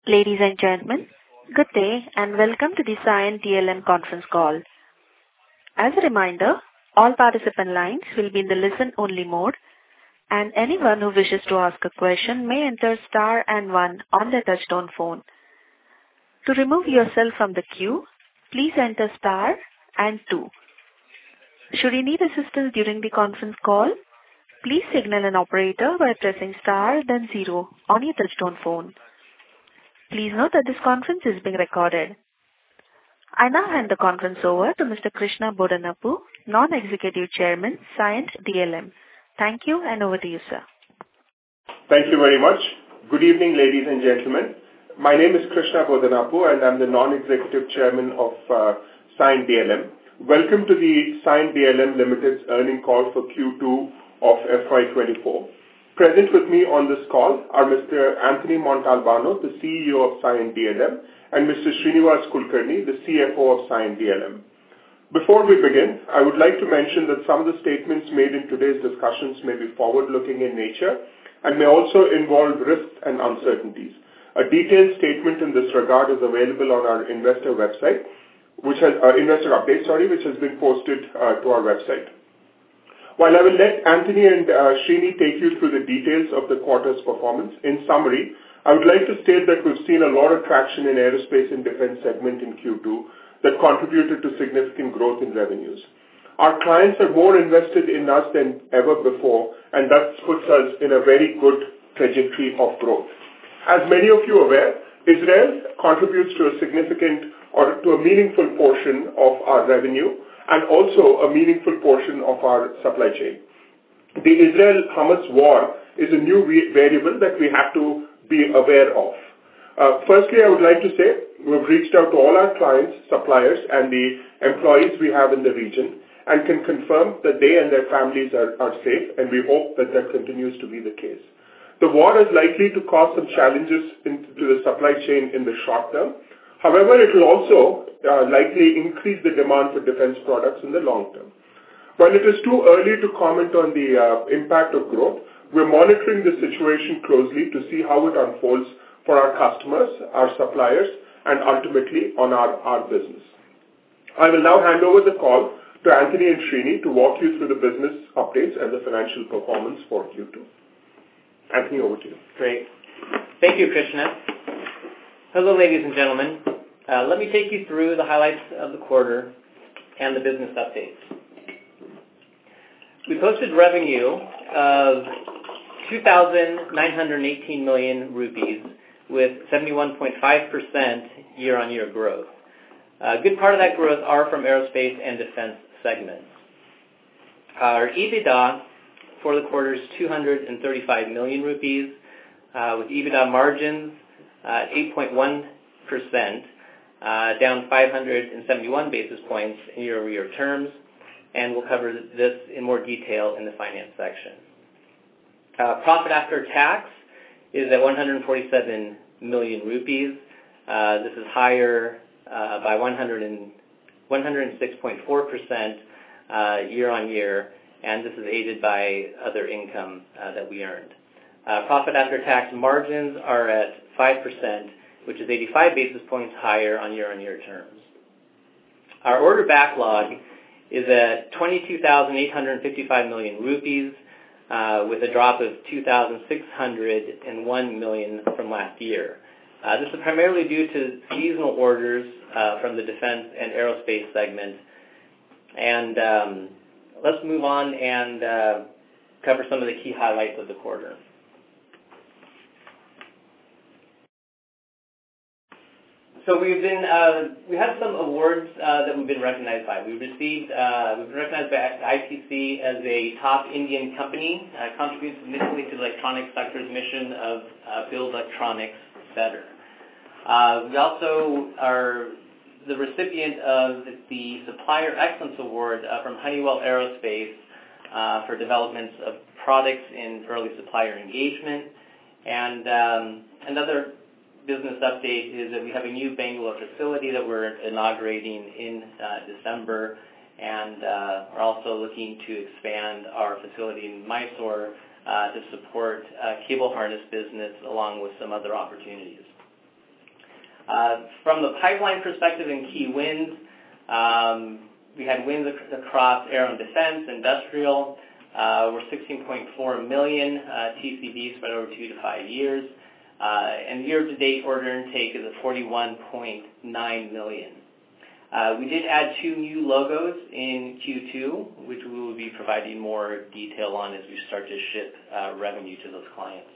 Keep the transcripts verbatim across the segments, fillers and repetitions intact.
Ladies and gentlemen, good day and welcome to the Cyient D L M conference call. As a reminder, all participant lines will be in the listen-only mode, and anyone who wishes to ask a question may enter star and one on their touchtone phone. To remove yourself from the queue, please enter star and two. Should you need assistance during the conference call, please signal an operator by pressing star then zero on your touchtone phone. Please note that this conference is being recorded. I now hand the conference over to Mister Krishna Bodanapu, Non-Executive Chairman, Cyient D L M. Thank you, and over to you, sir. Thank you very much. Good evening, ladies and gentlemen. My name is Krishna Bodanapu, and I'm the Non-Executive Chairman of uh, Cyient D L M. Welcome to the Cyient D L M Limited's earnings call for Q two of F Y twenty-four. Present with me on this call are Mister Anthony Montalbano, the C E O of Cyient D L M, and Mister Srinivas Kulkarni, the C F O of Cyient D L M. Before we begin, I would like to mention that some of the statements made in today's discussions may be forward-looking in nature and may also involve risks and uncertainties. A detailed statement in this regard is available on our investor website, which has uh, investor update, sorry, which has been posted uh, to our website. While I will let Anthony and uh, Srini take you through the details of the quarter's performance, in summary, I would like to state that we've seen a lot of traction in aerospace and defense segment in Q two that contributed to significant growth in revenues. Our clients are more invested in us than ever before, and that puts us in a very good trajectory of growth. As many of you are aware, Israel contributes to a significant or to a meaningful portion of our revenue, and also a meaningful portion of our supply chain. The Israel-Hamas war is a new variable that we have to be aware of. Uh, firstly, I would like to say we've reached out to all our clients, suppliers, and the employees we have in the region and can confirm that they and their families are, are safe, and we hope that that continues to be the case. The war is likely to cause some challenges into the supply chain in the short term. However, it will also uh, likely increase the demand for defense products in the long term. While it is too early to comment on the uh, impact of growth, we're monitoring the situation closely to see how it unfolds for our customers, our suppliers, and ultimately on our, our business. I will now hand over the call to Anthony and Srini to walk you through the business updates and the financial performance for Q two. Anthony, over to you. Great. Thank you, Krishna. Hello, ladies and gentlemen. Uh, let me take you through the highlights of the quarter and the business updates. We posted revenue of two thousand nine hundred eighteen million rupees with seventy-one point five percent year-on-year growth. A good part of that growth are from aerospace and defense segments. Our EBITDA for the quarter is two hundred thirty-five million rupees uh, with EBITDA margins uh, eight point one percent. Uh, down five hundred seventy-one basis points in year-over-year terms, and we'll cover this in more detail in the finance section. Uh, profit after tax is at one hundred forty-seven million rupees. Uh, this is higher uh, by one hundred six point four percent uh, year-on-year, and this is aided by other income uh, that we earned. Uh, profit after tax margins are at five percent, which is eighty-five basis points higher on year-on-year terms. Our order backlog is at twenty-two thousand eight hundred fifty-five million rupees, uh, with a drop of two thousand six hundred one million from last year. Uh, this is primarily due to seasonal orders uh, from the defense and aerospace segment. And um, let's move on and uh, cover some of the key highlights of the quarter. So we've been uh, we have some awards uh, that we've been recognized by. We've received uh, we've been recognized by I P C as a top Indian company, uh, contributes significantly to the electronics sector's mission of uh, build electronics better. Uh, we also are the recipient of the Supplier Excellence Award uh, from Honeywell Aerospace uh, for developments of products in early supplier engagement, and um, another business update is that we have a new Bangalore facility that we're inaugurating in uh, December, and uh, we're also looking to expand our facility in Mysore uh, to support uh, cable harness business along with some other opportunities. Uh, from the pipeline perspective and key wins, um, we had wins ac- across aero and defense, industrial. Uh, we're sixteen point four million uh, T C V spread over two to five years. Uh, and year-to-date order intake is at forty-one point nine million. Uh, we did add two new logos in Q two, which we will be providing more detail on as we start to ship uh, revenue to those clients.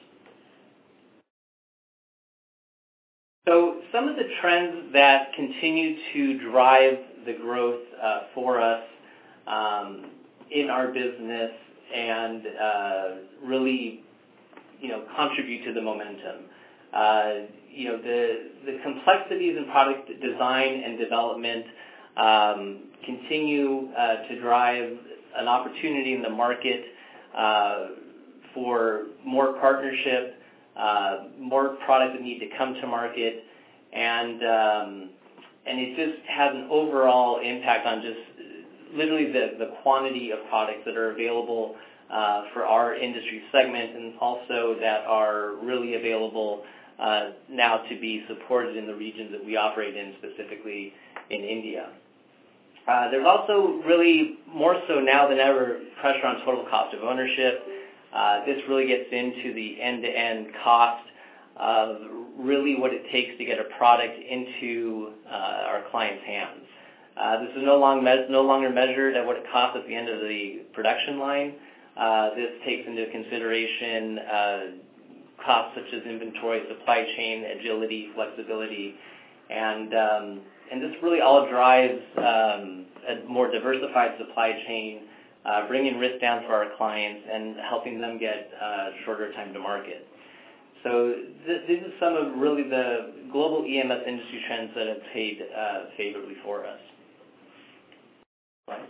So some of the trends that continue to drive the growth uh, for us um, in our business and uh, really, you know, contribute to the momentum. Uh, you know, the, the complexities in product design and development um, continue uh, to drive an opportunity in the market uh, for more partnership, uh, more products that need to come to market, and um, and it just has an overall impact on just literally the, the quantity of products that are available uh, for our industry segment, and also that are really available uh, now to be supported in the regions that we operate in, specifically in India. Uh, there's also really, more so now than ever, pressure on total cost of ownership. Uh, this really gets into the end-to-end cost of really what it takes to get a product into uh, our clients' hands. Uh, this is no, long me- no longer measured at what it costs at the end of the production line. Uh, this takes into consideration uh, costs such as inventory, supply chain, agility, flexibility, and um, and this really all drives um, a more diversified supply chain, uh, bringing risk down for our clients and helping them get uh, shorter time to market. So th- this is some of really the global E M S industry trends that have paid uh, favorably for us. Right.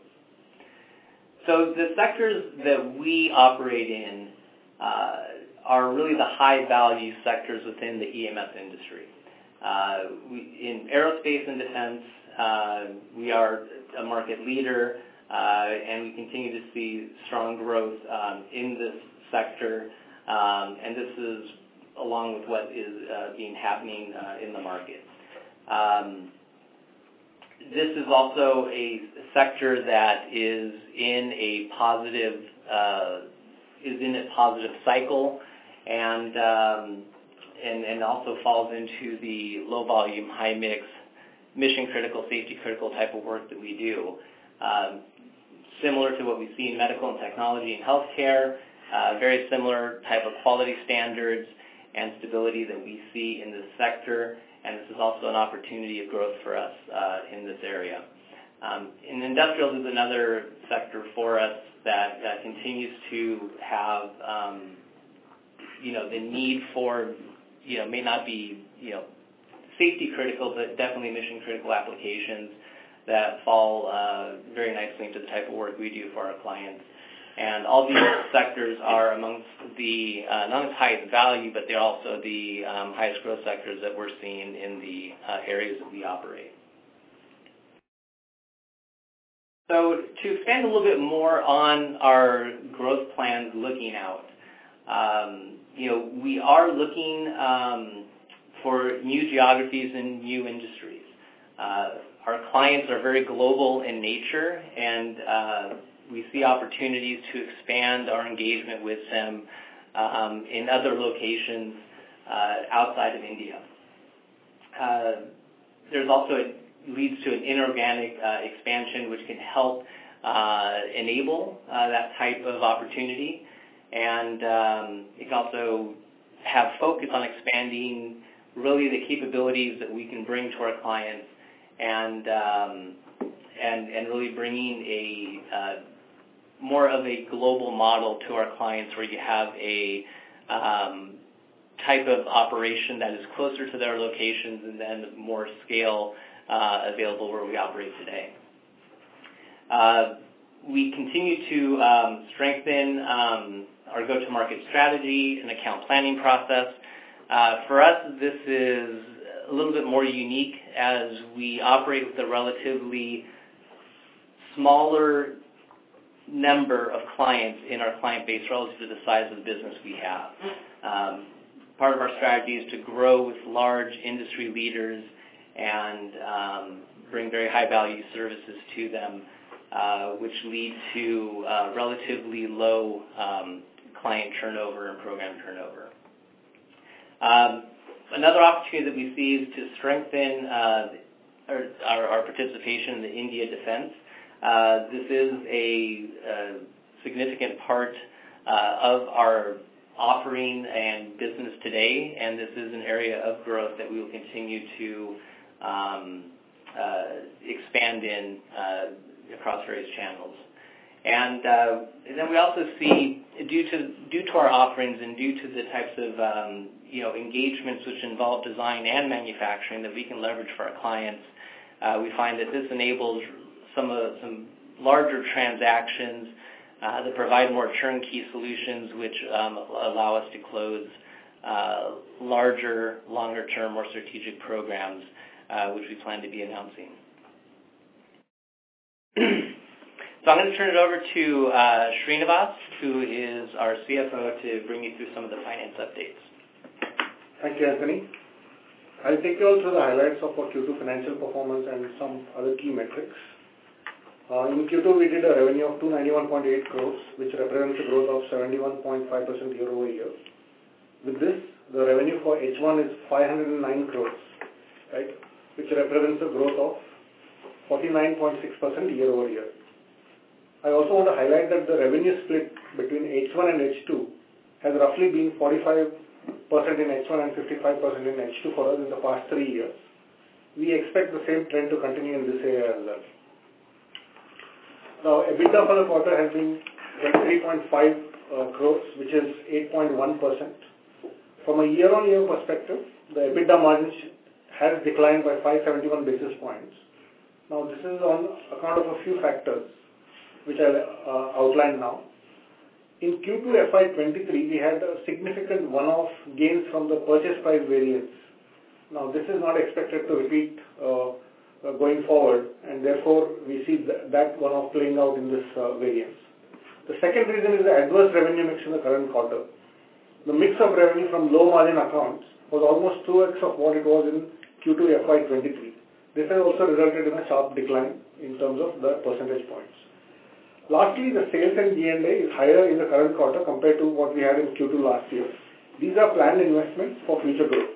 So the sectors that we operate in uh, are really the high-value sectors within the E M S industry. Uh, we, in aerospace and defense, uh, we are a market leader, uh, and we continue to see strong growth um, in this sector, um, and this is along with what is uh, being happening uh, in the market. Um, This is also a sector that is in a positive uh, is in a positive cycle, and um, and and also falls into the low volume, high mix, mission critical, safety critical type of work that we do. Um, similar to what we see in medical and technology and healthcare, uh, very similar type of quality standards and stability that we see in this sector. And this is also an opportunity of growth for us uh, in this area. Um, and industrials is another sector for us that uh, continues to have, um, you know, the need for, you know, may not be, you know, safety critical, but definitely mission critical applications that fall uh, very nicely into the type of work we do for our clients. And all these sectors are amongst the, uh, not as high as value, but they're also the um, highest growth sectors that we're seeing in the uh, areas that we operate. So to expand a little bit more on our growth plans looking out, um, you know, we are looking um, for new geographies and new industries. Uh, our clients are very global in nature, and uh, we see opportunities to expand our engagement with them um, in other locations uh, outside of India. Uh, there's also, it leads to an inorganic uh, expansion which can help uh, enable uh, that type of opportunity. And um, it can also have focus on expanding really the capabilities that we can bring to our clients and um, and, and really bringing a uh, more of a global model to our clients where you have a um, type of operation that is closer to their locations and then more scale uh, available where we operate today. Uh, we continue to um, strengthen um, our go-to-market strategy and account planning process. Uh, for us, this is a little bit more unique as we operate with a relatively smaller number of clients in our client base relative to the size of the business we have. Um, part of our strategy is to grow with large industry leaders and um, bring very high-value services to them, uh, which lead to uh, relatively low um, client turnover and program turnover. Um, another opportunity that we see is to strengthen uh, our, our, our participation in the India defense. Uh, this is a, a significant part uh, of our offering and business today, and this is an area of growth that we will continue to um, uh, expand in uh, across various channels. And, uh, and then we also see, due to due to our offerings and due to the types of um, you know engagements which involve design and manufacturing that we can leverage for our clients, uh, we find that this enables some uh, some larger transactions uh, that provide more turnkey solutions, which um, allow us to close uh, larger, longer-term, more strategic programs, uh, which we plan to be announcing. So I'm going to turn it over to uh, Srinivas, who is our C F O, to bring you through some of the finance updates. Thank you, Anthony. I'll take you all through the highlights of our Q two financial performance and some other key metrics. Uh, in Q two, we did a revenue of two hundred ninety-one point eight crores, which represents a growth of seventy-one point five percent year over year. With this, the revenue for H one is five hundred nine crores, right, which represents a growth of forty-nine point six percent year over year. I also want to highlight that the revenue split between H one and H two has roughly been forty-five percent in H one and fifty-five percent in H two for us in the past three years. We expect the same trend to continue in this area as well. Now, EBITDA for the quarter has been twenty-three point five uh, crores, which is eight point one percent. From a year-on-year perspective, the EBITDA margin has declined by five hundred seventy-one basis points. Now, this is on account of a few factors, which I'll uh, outline now. In Q two F Y twenty-three, we had a significant one-off gains from the purchase price variance. Now, this is not expected to repeat uh, uh, going forward, and therefore, we see th that one-off playing out in this uh, variance. The second reason is the adverse revenue mix in the current quarter. The mix of revenue from low-margin accounts was almost two x of what it was in Q two F Y twenty-three. This has also resulted in a sharp decline in terms of the percentage points. Lastly, the sales and G and A is higher in the current quarter compared to what we had in Q two last year. These are planned investments for future growth.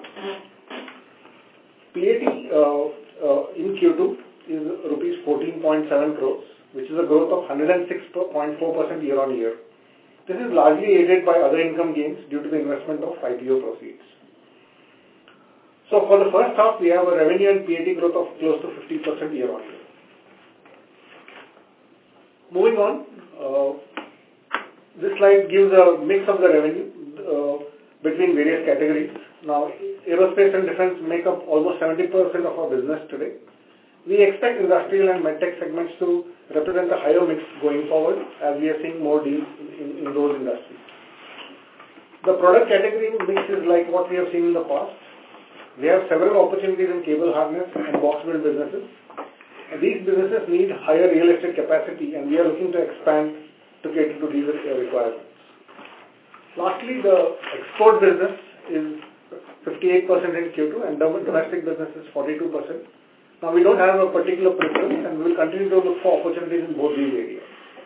P A T uh, uh, in Q two is rupees fourteen point seven crores, which is a growth of one hundred six point four percent year on year. This is largely aided by other income gains due to the investment of I P O proceeds. So for the first half, we have a revenue and P A T growth of close to fifty percent year on year. Moving on, uh, this slide gives a mix of the revenue uh, between various categories. Now, aerospace and defense make up almost seventy percent of our business today. We expect industrial and medtech segments to represent a higher mix going forward as we are seeing more deals in, in, in those industries. The product category mix is like what we have seen in the past. We have several opportunities in cable harness and box build businesses. These businesses need higher real estate capacity, and we are looking to expand to cater to these requirements. Lastly, the export business is fifty-eight percent in Q two and domestic business is forty-two percent. Now, we don't have a particular preference, and we will continue to look for opportunities in both these areas.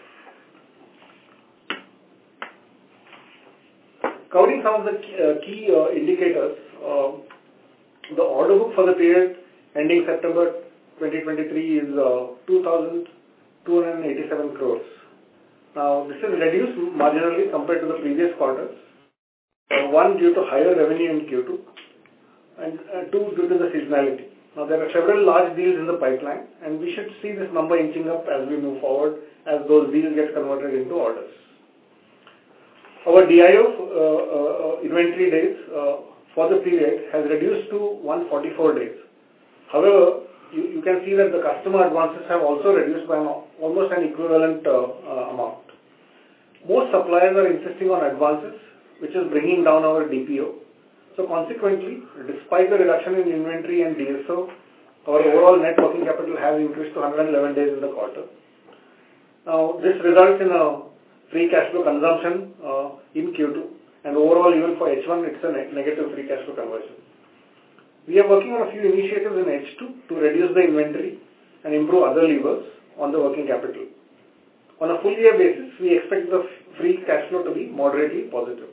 Covering some of the key, uh, key uh, indicators, uh, the order book for the period ending September twenty twenty-three is uh, two thousand two hundred eighty-seven crores. Now, this is reduced marginally compared to the previous quarters. Uh, one, due to higher revenue in Q two, and uh, two, due to the seasonality. Now, there are several large deals in the pipeline, and we should see this number inching up as we move forward as those deals get converted into orders. Our D I O uh, uh, inventory days uh, for the period has reduced to one hundred forty-four days. However, You, you can see that the customer advances have also reduced by an, almost an equivalent uh, uh, amount. Most suppliers are insisting on advances, which is bringing down our D P O. So consequently, despite the reduction in inventory and D S O, our overall net working capital has increased to one hundred eleven days in the quarter. Now, this results in a free cash flow consumption uh, in Q two, and overall, even for H one, it's a ne- negative free cash flow conversion. We are working on a few initiatives in H two to reduce the inventory and improve other levers on the working capital. On a full year basis, we expect the free cash flow to be moderately positive.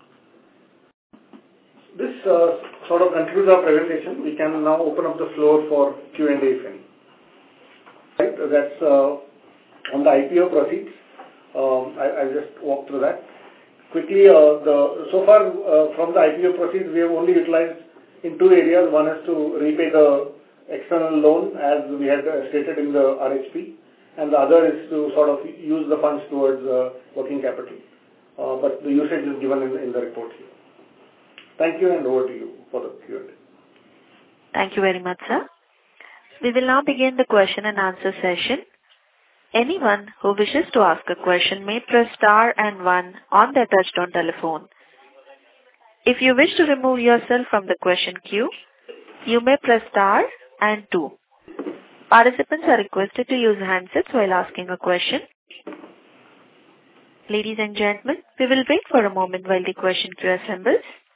This uh, sort of concludes our presentation. We can now open up the floor for Q and A if any. Right, that's uh, on the I P O proceeds. Um, I, I'll just walk through that. Quickly, uh, the, so far uh, from the I P O proceeds, we have only utilized in two areas. One is to repay the external loan as we had uh, stated in the R H P, and the other is to sort of use the funds towards uh, working capital. Uh, but the usage is given in, in the report here. Thank you, and over to you for the Q and A. Thank you very much, sir. We will now begin the question and answer session. Anyone who wishes to ask a question may press star and one on their touchtone telephone. If you wish to remove yourself from the question queue, you may press star and two. Participants are requested to use handsets while asking a question. Ladies and gentlemen, we will wait for a moment while the question queue assembles.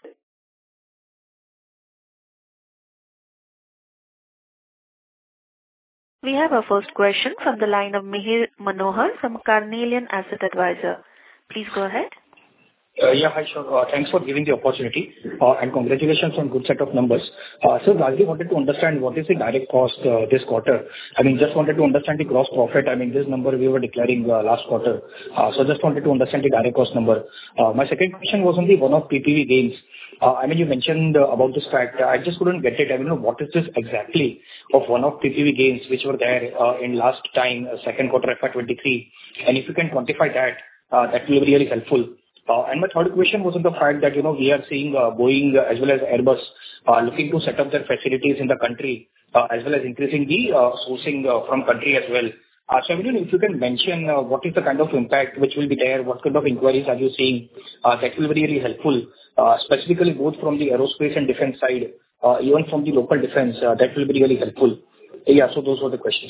We have our first question from the line of Mihir Manohar from Carnelian Asset Advisor. Please go ahead. Uh, yeah, hi, sure. Uh, thanks for giving the opportunity uh, and congratulations on good set of numbers. Uh, so, largely wanted to understand what is the direct cost uh, this quarter. I mean, just wanted to understand the gross profit. I mean, this number we were declaring uh, last quarter. Uh, so, just wanted to understand the direct cost number. Uh, my second question was on the one-off P P V gains. Uh, I mean, you mentioned uh, about this fact. I just couldn't get it. I mean, what is this exactly of one-off P P V gains which were there uh, in last time, uh, second quarter F Y twenty-three? And if you can quantify that, uh, that will be really helpful. Uh, and my third question was on the fact that, you know, we are seeing uh, Boeing uh, as well as Airbus uh, looking to set up their facilities in the country uh, as well as increasing the uh, sourcing uh, from country as well. Uh, so, I mean, if you can mention uh, what is the kind of impact which will be there, what kind of inquiries are you seeing, uh, that will be really helpful, uh, specifically both from the aerospace and defense side, uh, even from the local defense, uh, that will be really helpful. Yeah, so those were the questions.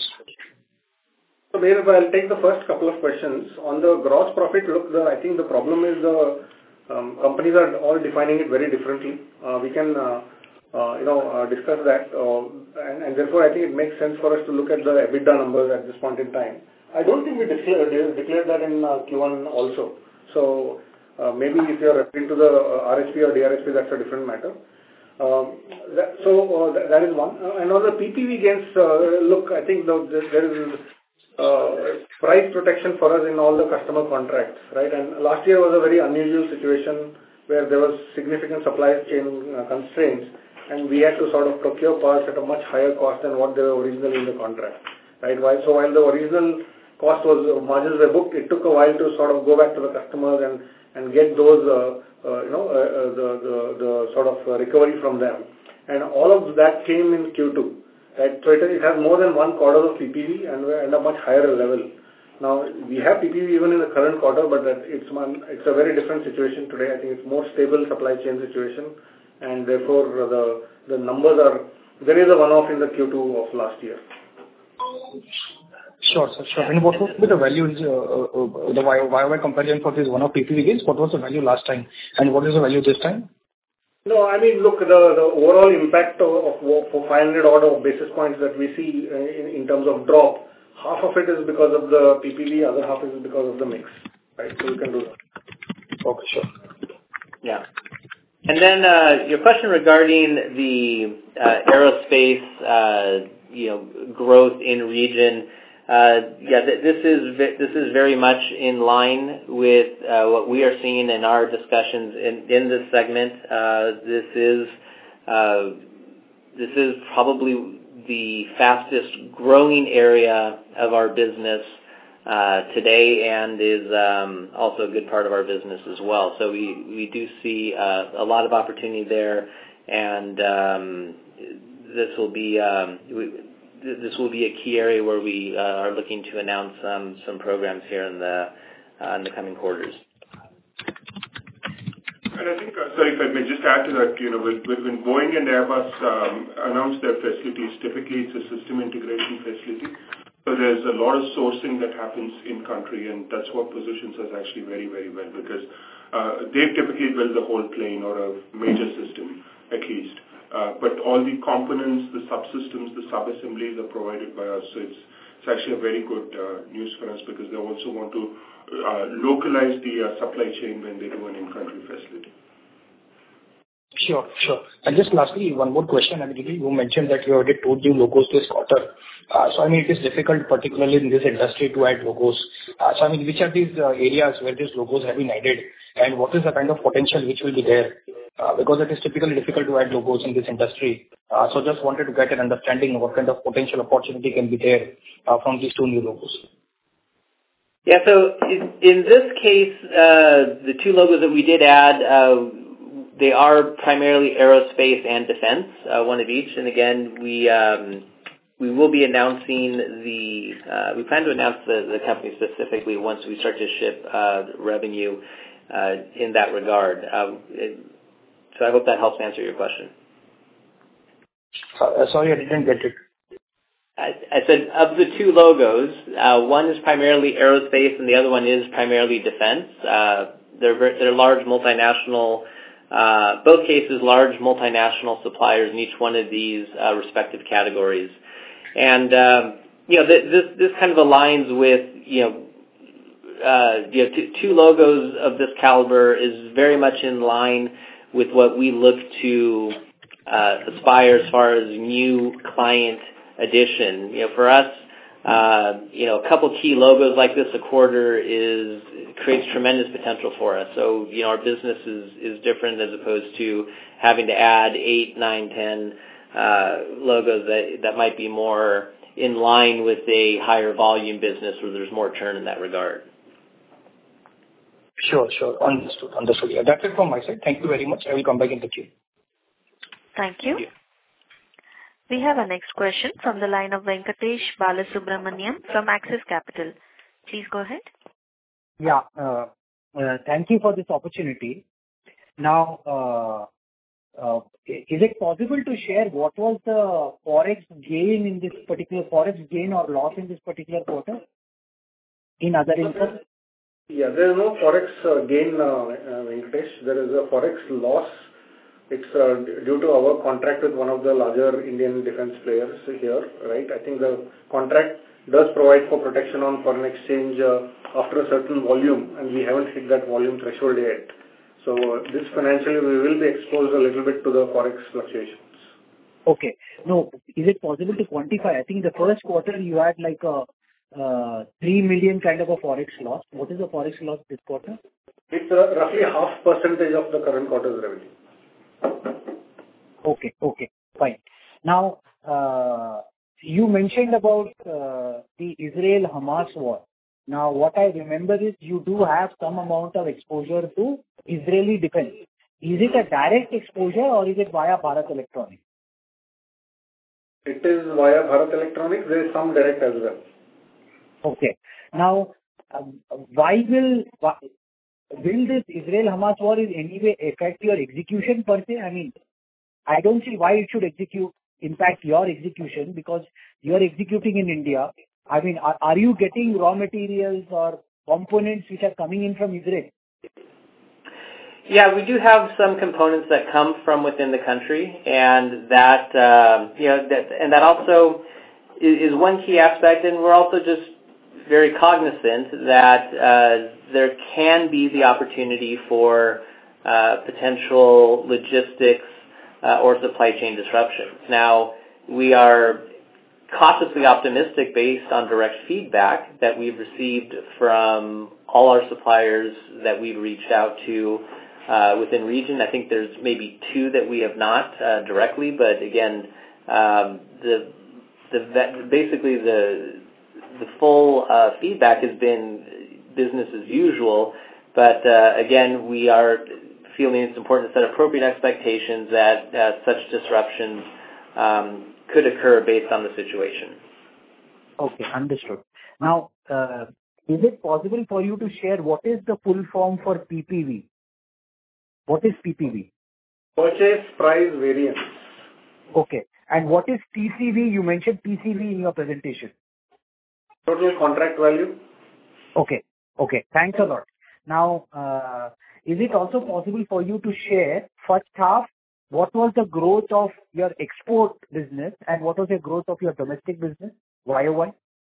So, I'll take the first couple of questions. On the gross profit, look, the, I think the problem is the um, companies are all defining it very differently. Uh, we can, uh, uh, you know, uh, discuss that, uh, and, and therefore I think it makes sense for us to look at the EBITDA numbers at this point in time. I don't think we declared, declared that in uh, Q one also. So, uh, maybe if you are referring to the uh, R H P or D R H P, that's a different matter. Um, that, so, uh, that, that is one. Uh, and on the P P V gains, uh, look, I think the, the, there is Uh, price protection for us in all the customer contracts, right? And last year was a very unusual situation where there was significant supply chain uh, constraints, and we had to sort of procure parts at a much higher cost than what they were originally in the contract, right? Why? So while the original cost was uh, margins were booked, it took a while to sort of go back to the customers and and get those, uh, uh, you know, uh, uh, the, the the sort of uh, recovery from them, and all of that came in Q two. Right. So it, it has more than one quarter of P P V and we're at a much higher level. Now, we have P P V even in the current quarter, but that it's one, it's a very different situation today. I think it's more stable supply chain situation, and therefore the the numbers are, there is a one-off in the Q two of last year. Sure, sir, sure. And what would be the value, uh, uh, the Y O Y comparison for this one-off P P V gains? What was the value last time, and what is the value this time? No, I mean, look, the, the overall impact of, of for five hundred odd of basis points that we see in, in terms of drop, half of it is because of the P P V, other half is because of the mix, right? So you can do that. Okay, sure. Yeah. And then uh, your question regarding the uh, aerospace, uh, you know, growth in region. Uh, yeah, th- this is this is very much in line with uh, what we are seeing in our discussions in, in this segment. Uh, this is uh, this is probably the fastest growing area of our business uh, today, and is um, also a good part of our business as well. So we we do see uh, a lot of opportunity there, and um, this will be. Um, we, This will be a key area where we uh, are looking to announce um, some programs here in the uh, in the coming quarters. And I think, uh, sorry, if I may just add to that, you know, when, when Boeing and Airbus um, announce their facilities, typically it's a system integration facility. So there's a lot of sourcing that happens in country, and that's what positions us actually very, very well, because Uh, they typically build the whole plane or a major system, at least. Uh, but all the components, the subsystems, the sub-assemblies are provided by us. So it's, it's actually a very good uh, news for us because they also want to uh, localize the uh, supply chain when they do an in-country facility. Sure, sure. And just lastly, one more question. I mean, you mentioned that you added two new logos this quarter. Uh, so, I mean, it is difficult, particularly in this industry, to add logos. Uh, so, I mean, which are these uh, areas where these logos have been added, and what is the kind of potential which will be there? Uh, because it is typically difficult to add logos in this industry. Uh, so, just wanted to get an understanding of what kind of potential opportunity can be there uh, from these two new logos. Yeah, so in, in this case, uh, the two logos that we did add, uh, they are primarily aerospace and defense, uh, one of each. And again, we um, we will be announcing the, uh, we plan to announce the, the company specifically once we start to ship uh, revenue uh, in that regard. Uh, it, so I hope that helps answer your question. Uh, sorry, I didn't get it. I, I said of the two logos, uh, one is primarily aerospace and the other one is primarily defense. Uh, they're, they're large multinational Uh, both cases, large multinational suppliers in each one of these uh, respective categories, and um, you know th- this this kind of aligns with you know uh, you know t- two logos of this caliber is very much in line with what we look to uh, aspire as far as new client addition. You know, for us, uh, you know, a couple key logos like this a quarter is creates tremendous potential for us. So, you know, our business is, is different as opposed to having to add eight, nine, ten uh, logos that that might be more in line with a higher volume business where there's more churn in that regard. Sure, sure. Understood. Understood. Yeah, that's it from my side. Thank you very much. I will come back in the queue. Thank you. Thank you. We have a next question from the line of Venkatesh Balasubramaniam from Axis Capital. Please go ahead. Yeah, uh, uh, thank you for this opportunity. Now, uh, uh, is it possible to share what was the forex gain in this particular forex gain or loss in this particular quarter in other income? Yeah, there is no forex uh, gain, uh, uh, Venkatesh. There is a forex loss. It's uh, due to our contract with one of the larger Indian defense players here, right? I think the contract does provide for protection on foreign exchange uh, after a certain volume, and we haven't hit that volume threshold yet. So uh, this financially we will be exposed a little bit to the forex fluctuations. Okay. No, is it possible to quantify? I think the first quarter you had like a uh, three million kind of a forex loss. What is the forex loss this quarter? It's uh, roughly half percentage of the current quarter's revenue. Okay, okay, fine. Now, uh, you mentioned about uh, the Israel-Hamas war. Now, what I remember is you do have some amount of exposure to Israeli defense. Is it a direct exposure or is it via Bharat Electronics? It is via Bharat Electronics. There is some direct as well. Okay. Now, uh, why will why, will this Israel-Hamas war in any way affect your execution per se? I mean, I don't see why it should execute, impact your execution because you are executing in India. I mean, are, are you getting raw materials or components which are coming in from Israel? Yeah, we do have some components that come from within the country, and that uh, you know that and that also is, is one key aspect. And we're also just very cognizant that uh, there can be the opportunity for uh, potential logistics uh, or supply chain disruptions. Now, we are cautiously optimistic based on direct feedback that we've received from all our suppliers that we've reached out to uh, within region. I think there's maybe two that we have not uh, directly, but again, um, the the basically the the full uh, feedback has been business as usual. But uh, again, we are feeling it's important to set appropriate expectations that uh, such disruptions um, could occur based on the situation. Okay, understood. Now, uh, is it possible for you to share what is the full form for P P V? What is P P V? Purchase Price Variance. Okay. And what is T C V? You mentioned T C V in your presentation. Total Contract Value. Okay. Okay. Thanks a lot. Now, uh, is it also possible for you to share first half, what was the growth of your export business and what was the growth of your domestic business, Y O Y?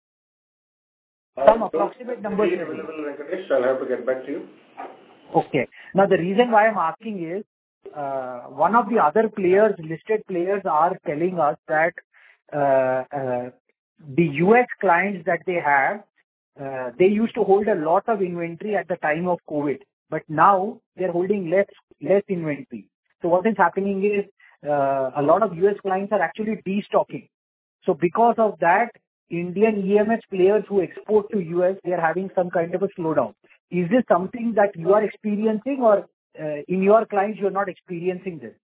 Some approximate numbers. Available, Venkatesh. I'll have to get back to you. Okay. Now, the reason why I'm asking is, uh, one of the other players, listed players, are telling us that uh, uh, the U S clients that they have, uh, they used to hold a lot of inventory at the time of COVID, but now they're holding less less inventory. So what is happening is uh, a lot of U S clients are actually destocking. So because of that, Indian E M S players who export to U S, they are having some kind of a slowdown. Is this something that you are experiencing, or uh, in your clients you are not experiencing this?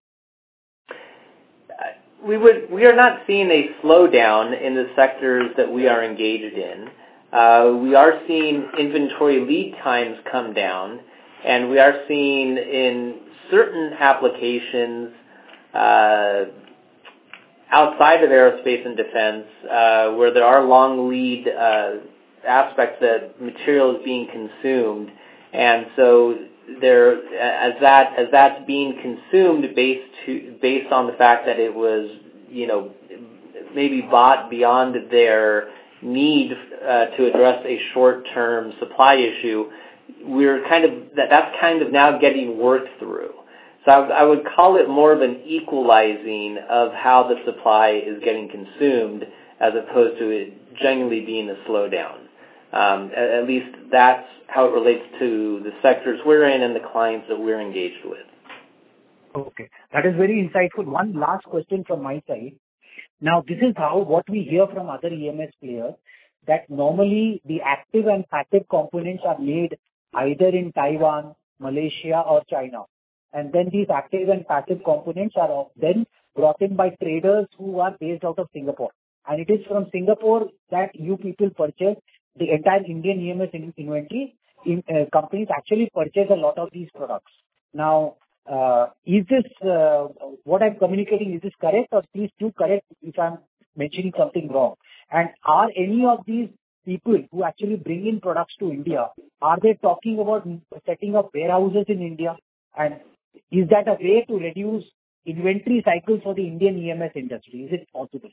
We would we are not seeing a slowdown in the sectors that we are engaged in. Uh, we are seeing inventory lead times come down, and we are seeing in certain applications uh, outside of aerospace and defense, uh, where there are long lead uh, aspects that material is being consumed, and so there, as that as that's being consumed based to based on the fact that it was, you know, maybe bought beyond their need uh, to address a short-term supply issue, we're kind of that that's kind of now getting worked through. So I, I would call it more of an equalizing of how the supply is getting consumed, as opposed to it genuinely being a slowdown. Um, at, at least that's how it relates to the sectors we're in and the clients that we're engaged with. Okay. That is very insightful. One last question from my side. Now, this is how what we hear from other E M S players, that normally the active and passive components are made either in Taiwan, Malaysia or China. And then these active and passive components are then brought in by traders who are based out of Singapore. And it is from Singapore that you people purchase the entire Indian E M S in inventory. In, uh, companies actually purchase a lot of these products. Now, uh, is this, uh, what I'm communicating, is this correct, or please do correct if I'm mentioning something wrong? And are any of these people who actually bring in products to India, are they talking about setting up warehouses in India? And is that a way to reduce inventory cycles for the Indian E M S industry? Is it possible?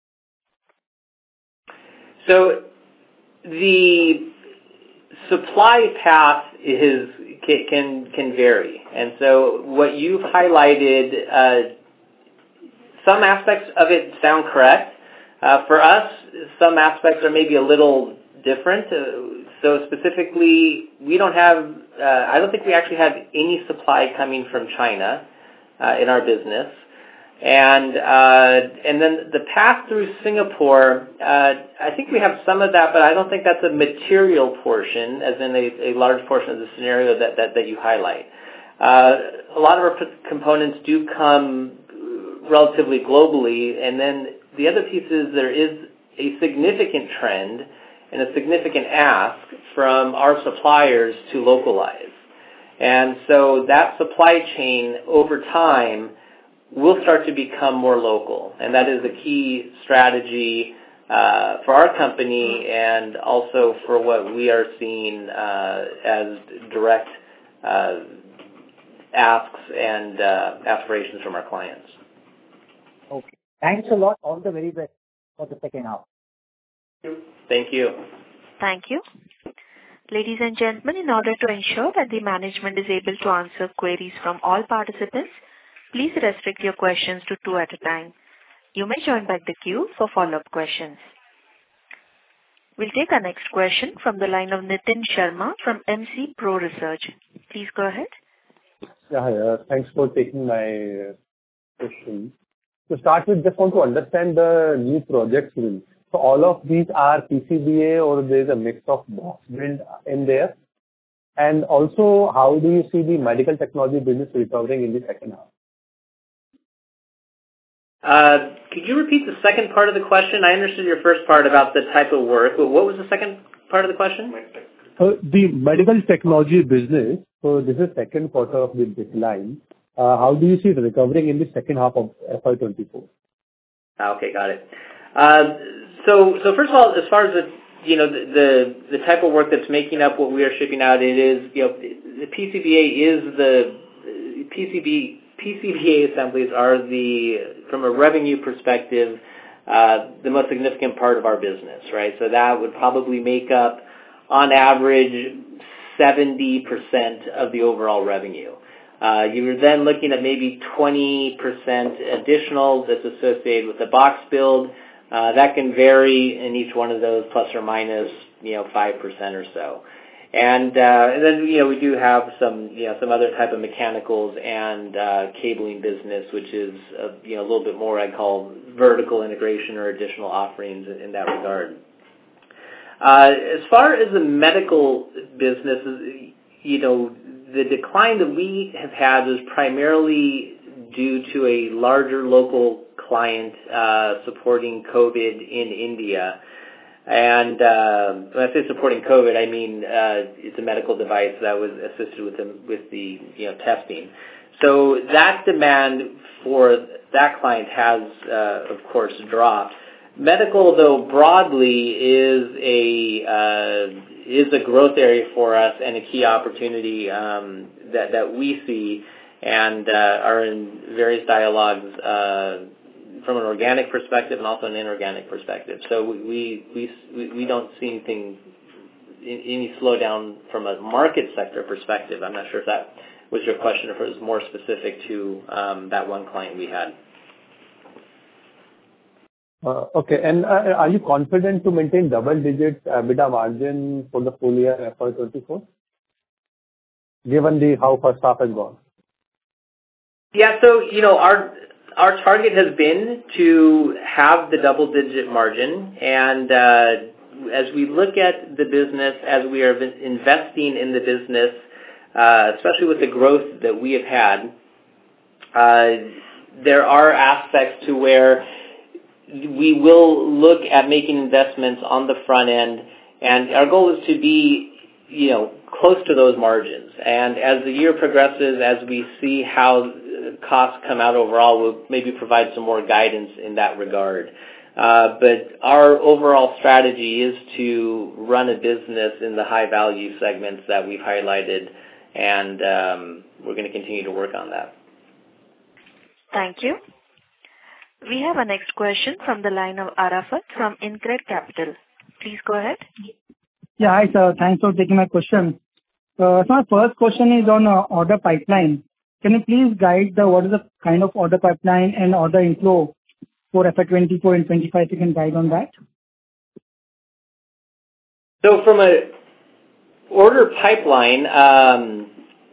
So the supply path is can can vary, and so what you've highlighted, uh, some aspects of it sound correct. Uh, for us, some aspects are maybe a little different. Uh, so specifically, we don't have. Uh, I don't think we actually have any supply coming from China uh, in our business. And uh, and then the path through Singapore, uh, I think we have some of that, but I don't think that's a material portion, as in a, a large portion of the scenario that, that, that you highlight. Uh, a lot of our p- components do come relatively globally, and then the other piece is there is a significant trend and a significant ask from our suppliers to localize. And so that supply chain over time will start to become more local, and that is a key strategy uh, for our company and also for what we are seeing uh, as direct uh, asks and uh, aspirations from our clients. Okay. Thanks a lot. All the very best for the second half. Thank you. Thank you. Ladies and gentlemen, in order to ensure that the management is able to answer queries from all participants, please restrict your questions to two at a time. You may join back the queue for follow-up questions. We'll take our next question from the line of Nitin Sharma from M C Pro Research. Please go ahead. Yeah, hi, uh, thanks for taking my uh, question. To start with, just want to understand the new projects win. So all of these are P C B A, or there's a mix of box build in there? And also, how do you see the medical technology business recovering in the second half? Uh, could you repeat the second part of the question? I understood your first part about the type of work, but what was the second part of the question? So the medical technology business, so this is second quarter of the decline. Uh, how do you see it recovering in the second half of F Y twenty-four? Okay, got it. Uh, so, so first of all, as far as the you know, the, the the type of work that's making up what we are shipping out, it is, you know, the P C B A is the P C B P C B A assemblies are the, from a revenue perspective, uh, the most significant part of our business, right? So that would probably make up, on average, seventy percent of the overall revenue. Uh, you're then looking at maybe twenty percent additional that's associated with the box build. Uh, that can vary in each one of those, plus or minus, you know, five percent or so. And, uh, and then, you know, we do have some, you know, some other type of mechanicals and uh, cabling business, which is, uh, you know, a little bit more, I'd call, vertical integration or additional offerings in, in that regard. Uh, as far as the medical business, you know, the decline that we have had is primarily due to a larger local client uh, supporting COVID in India. And uh, when I say supporting COVID, I mean uh, it's a medical device that was assisted with the, with the you know testing. So that demand for that client has, uh, of course, dropped. Medical, though, broadly is a uh, is a growth area for us and a key opportunity um, that that we see and uh, are in various dialogues uh, from an organic perspective and also an inorganic perspective. So we we we, we don't see anything any slowdown from a market sector perspective. I'm not sure if that was your question or if it was more specific to um, that one client we had. Uh, Okay. And uh, are you confident to maintain double-digit EBITDA margin for the full year F Y twenty-four, given the how first half has gone? Yeah, so, you know, our our target has been to have the double-digit margin, and uh, as we look at the business, as we are investing in the business, uh, especially with the growth that we have had, uh, there are aspects to where we will look at making investments on the front end, and our goal is to be, you know, close to those margins. And as the year progresses, as we see how costs come out overall, we'll maybe provide some more guidance in that regard. Uh, but our overall strategy is to run a business in the high-value segments that we've highlighted, and um, we're going to continue to work on that. Thank you. We have a next question from the line of Arafat from InCred Capital. Please go ahead. Yeah, hi sir. Thanks for taking my question. Uh, so my first question is on uh, order pipeline. Can you please guide the what is the kind of order pipeline and order inflow for F Y twenty-four and twenty-five? If you can guide on that. So from a order pipeline, um,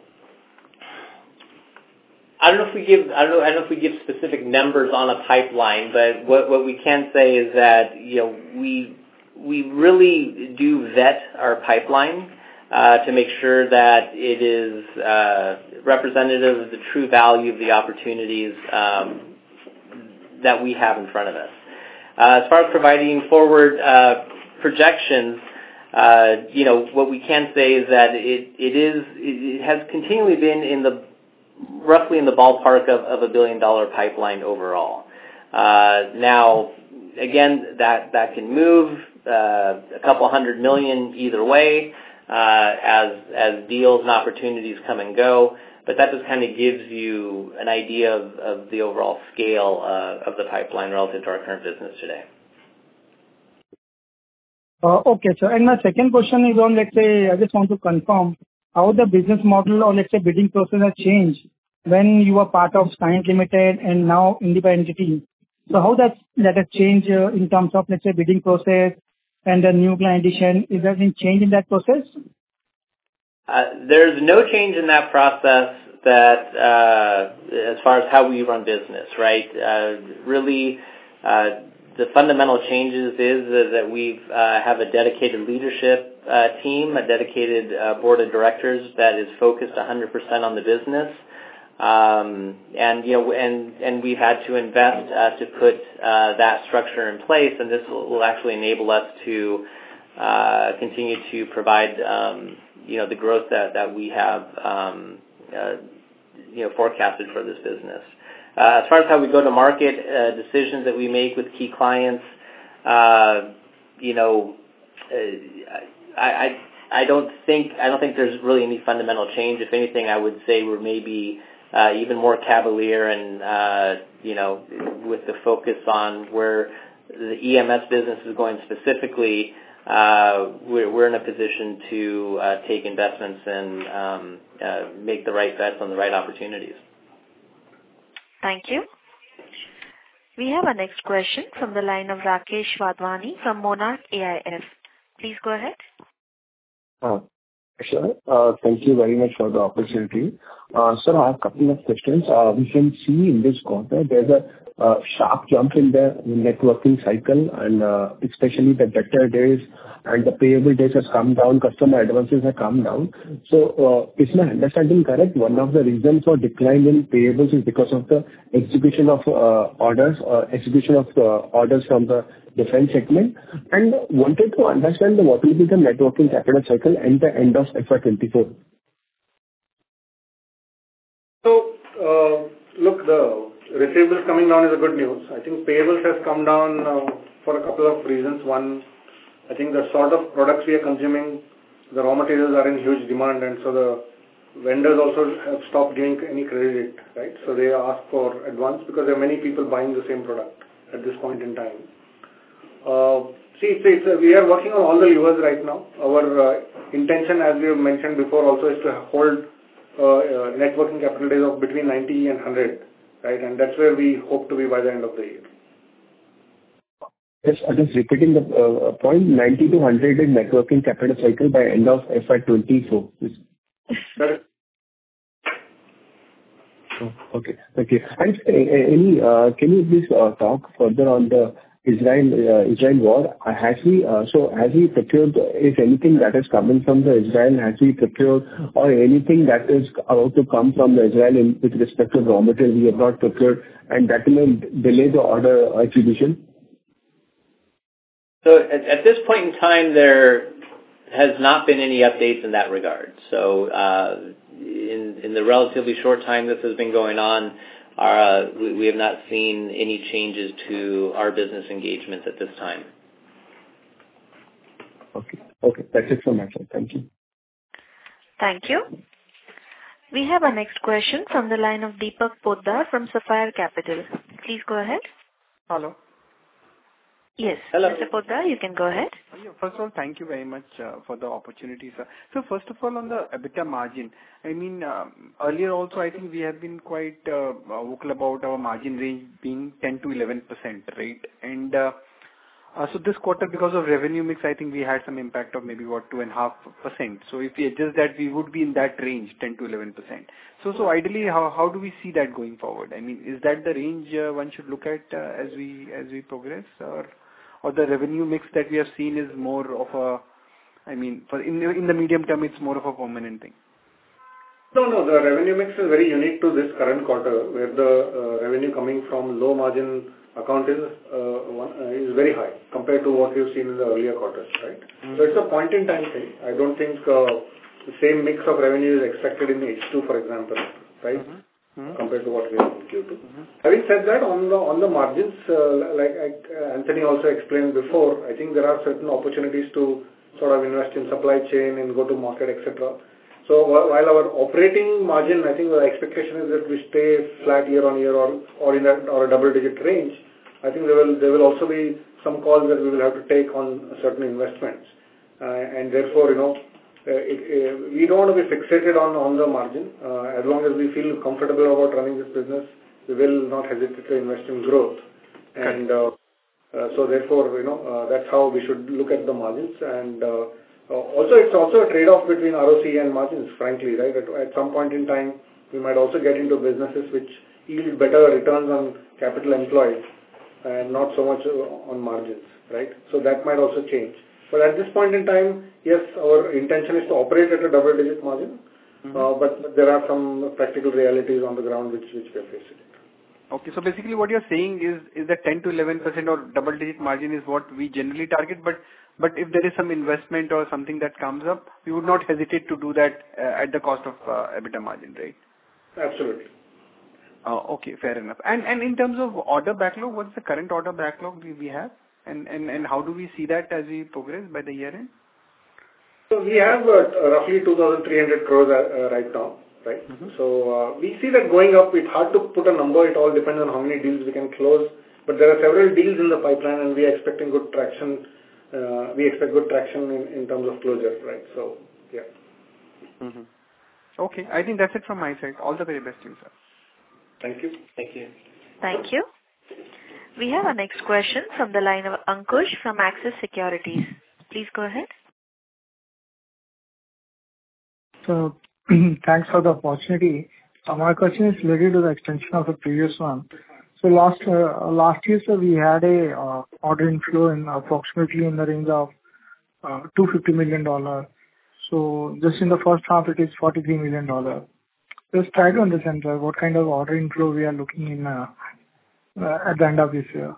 I don't know if we give I don't know I don't know if we give specific numbers on a pipeline, but what what we can say is that, you know, we we really do vet our pipeline uh, to make sure that it is uh, representative of the true value of the opportunities um, that we have in front of us. Uh, as far as providing forward uh, projections, uh, you know, what we can say is that it it is it has continually been in the roughly in the ballpark of, of a billion dollar pipeline overall. Uh, now, again, that, that can move uh, a couple hundred million either way uh, as as deals and opportunities come and go, but that just kind of gives you an idea of, of the overall scale uh, of the pipeline relative to our current business today. Uh, okay, sir. And my second question is on, let's say, I just want to confirm how the business model or, let's say, bidding process has changed when you were part of Cyient Limited and now independent entity. So how that that has changed uh, in terms of, let's say, bidding process and the new client addition? Is there any change in that process? Uh, there's no change in that process that uh, as far as how we run business, right? Uh, really, uh, the fundamental changes is that we uh, have a dedicated leadership uh, team, a dedicated uh, board of directors that is focused one hundred percent on the business. Um, and, you know, and, and we've had to invest uh, to put uh, that structure in place, and this will, will actually enable us to uh, continue to provide, um, you know, the growth that, that we have, um, uh, you know, forecasted for this business. Uh, as far as how we go to market, uh, decisions that we make with key clients, uh, you know, I, I I don't think I don't think there's really any fundamental change. If anything, I would say we're maybe uh, even more cavalier, and uh, you know, with the focus on where the E M S business is going specifically, uh, we're, we're in a position to uh, take investments and um, uh, make the right bets on the right opportunities. Thank you. We have our next question from the line of Rakesh Wadhwani from Monarch A I F. Please go ahead. Uh, sure. Uh, thank you very much for the opportunity. Uh, sir, I have a couple of questions. Uh, we can see in this quarter there's a uh, sharp jump in the networking cycle, and uh, especially the debtor days and the payable days has come down, customer advances have come down. So, uh, is my understanding correct? One of the reasons for decline in payables is because of the execution of uh, orders, uh, execution of uh, orders from the defense segment, and wanted to understand what will be the net working capital cycle at the end of F Y twenty-four. So, uh, look, the receivables coming down is a good news. I think payables has come down uh, for a couple of reasons. One, I think the sort of products we are consuming, the raw materials are in huge demand, and so the vendors also have stopped giving any credit, right? So they ask for advance because there are many people buying the same product at this point in time. Uh, see, it's, it's, uh, we are working on all the levers right now. Our uh, intention, as we have mentioned before, also is to hold uh, uh, net working capital days of between ninety and one hundred, right? And that's where we hope to be by the end of the year. Yes, I'm just repeating the uh, point, ninety to one hundred in net working capital cycle by end of F Y twenty-four. That is. Oh, okay. Thank you. And uh, any, uh, can you please uh, talk further on the Israel uh, Israel war? Uh, has he uh, so has he procured? Is anything that is coming from the Israel has he procured, or anything that is about to come from the Israel in, with respect to raw material we have not procured, and that may delay the order execution? So at, at this point in time, there has not been any updates in that regard. So uh, in in the relatively short time this has been going on, our, uh, we, we have not seen any changes to our business engagements at this time. Okay. Okay. That's it from my side. Thank you. Thank you. We have our next question from the line of Deepak Poddar from Sapphire Capital. Please go ahead. Hello. Yes. Hello. Mister Poddar, you can go ahead. Yeah, first of all, thank you very much uh, for the opportunity, sir. So first of all, on the EBITDA margin, I mean, um, earlier also I think we have been quite uh, vocal about our margin range being ten to eleven percent, right? And uh, uh, so this quarter, because of revenue mix, I think we had some impact of maybe what two and a half percent. So if we adjust that, we would be in that range, ten to eleven percent. So so ideally, how how do we see that going forward? I mean, is that the range uh, one should look at uh, as we as we progress, or? Or the revenue mix that we have seen is more of a, I mean, for in the, in the medium term, it's more of a permanent thing? No, no, the revenue mix is very unique to this current quarter, where the uh, revenue coming from low margin account is uh, one, uh, is very high compared to what you've seen in the earlier quarters, right? Mm-hmm. So it's a point in time thing. I don't think uh, the same mix of revenue is expected in H two, for example, right? Mm-hmm. Mm-hmm. Compared to what we have in Q two. Mm-hmm. Having said that, on the on the margins, uh, like uh, Anthony also explained before, I think there are certain opportunities to sort of invest in supply chain and go to market, et cetera. So while our operating margin, I think the expectation is that we stay flat year on year or or in a or a double digit range. I think there will there will also be some calls that we will have to take on certain investments, uh, and therefore, you know. Uh, it, uh, we don't want to be fixated on, on the margin. Uh, as long as we feel comfortable about running this business, we will not hesitate to invest in growth. And uh, uh, so therefore, you know, uh, that's how we should look at the margins. And uh, uh, also, it's also a trade-off between R O C E and margins, frankly, right? At, at some point in time, we might also get into businesses which yield better returns on capital employed and not so much on margins, right? So that might also change. But at this point in time, yes, our intention is to operate at a double-digit margin, mm-hmm. uh, but, but there are some practical realities on the ground which, which we are facing. Okay, so basically what you're saying is is that ten to eleven percent or double-digit margin is what we generally target, but but if there is some investment or something that comes up, we would not hesitate to do that uh, at the cost of uh, EBITDA margin, right? Absolutely. Uh, okay, fair enough. And and in terms of order backlog, what's the current order backlog we, we have? And, and, and how do we see that as we progress by the year end? So we have uh, roughly two thousand three hundred crores uh, right now, right? Mm-hmm. So uh, we see that going up. It's hard to put a number. It all depends on how many deals we can close. But there are several deals in the pipeline, and we are expecting good traction. Uh, we expect good traction in, in terms of closure, right? So yeah. Mm-hmm. Okay, I think that's it from my side. All the very best to you, sir. Thank you. Thank you. Thank you. We have our next question from the line of Ankush from Axis Securities. Please go ahead. So, thanks for the opportunity. Uh, my question is related to the extension of the previous one. So last uh, last year, sir, we had a uh, order inflow in approximately in the range of uh, two hundred fifty million dollars. So just in the first half, it is forty-three million dollars. Just try to understand, sir, what kind of order inflow we are looking in uh, uh, at the end of this year.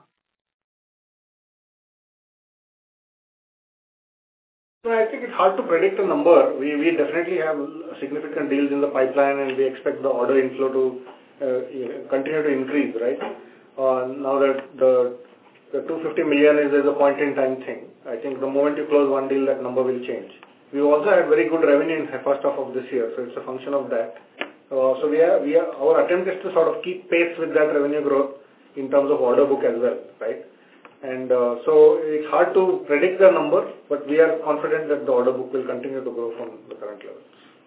So I think it's hard to predict a number. We we definitely have significant deals in the pipeline, and we expect the order inflow to uh, you know, continue to increase, right? Uh, now that the the two hundred fifty million is, is a point in time thing. I think the moment you close one deal, that number will change. We also had very good revenue in the first half of this year, so it's a function of that. Uh, so we are we are our attempt is to sort of keep pace with that revenue growth in terms of order book as well, right? And uh, so it's hard to predict the number, but we are confident that the order book will continue to grow from the current levels.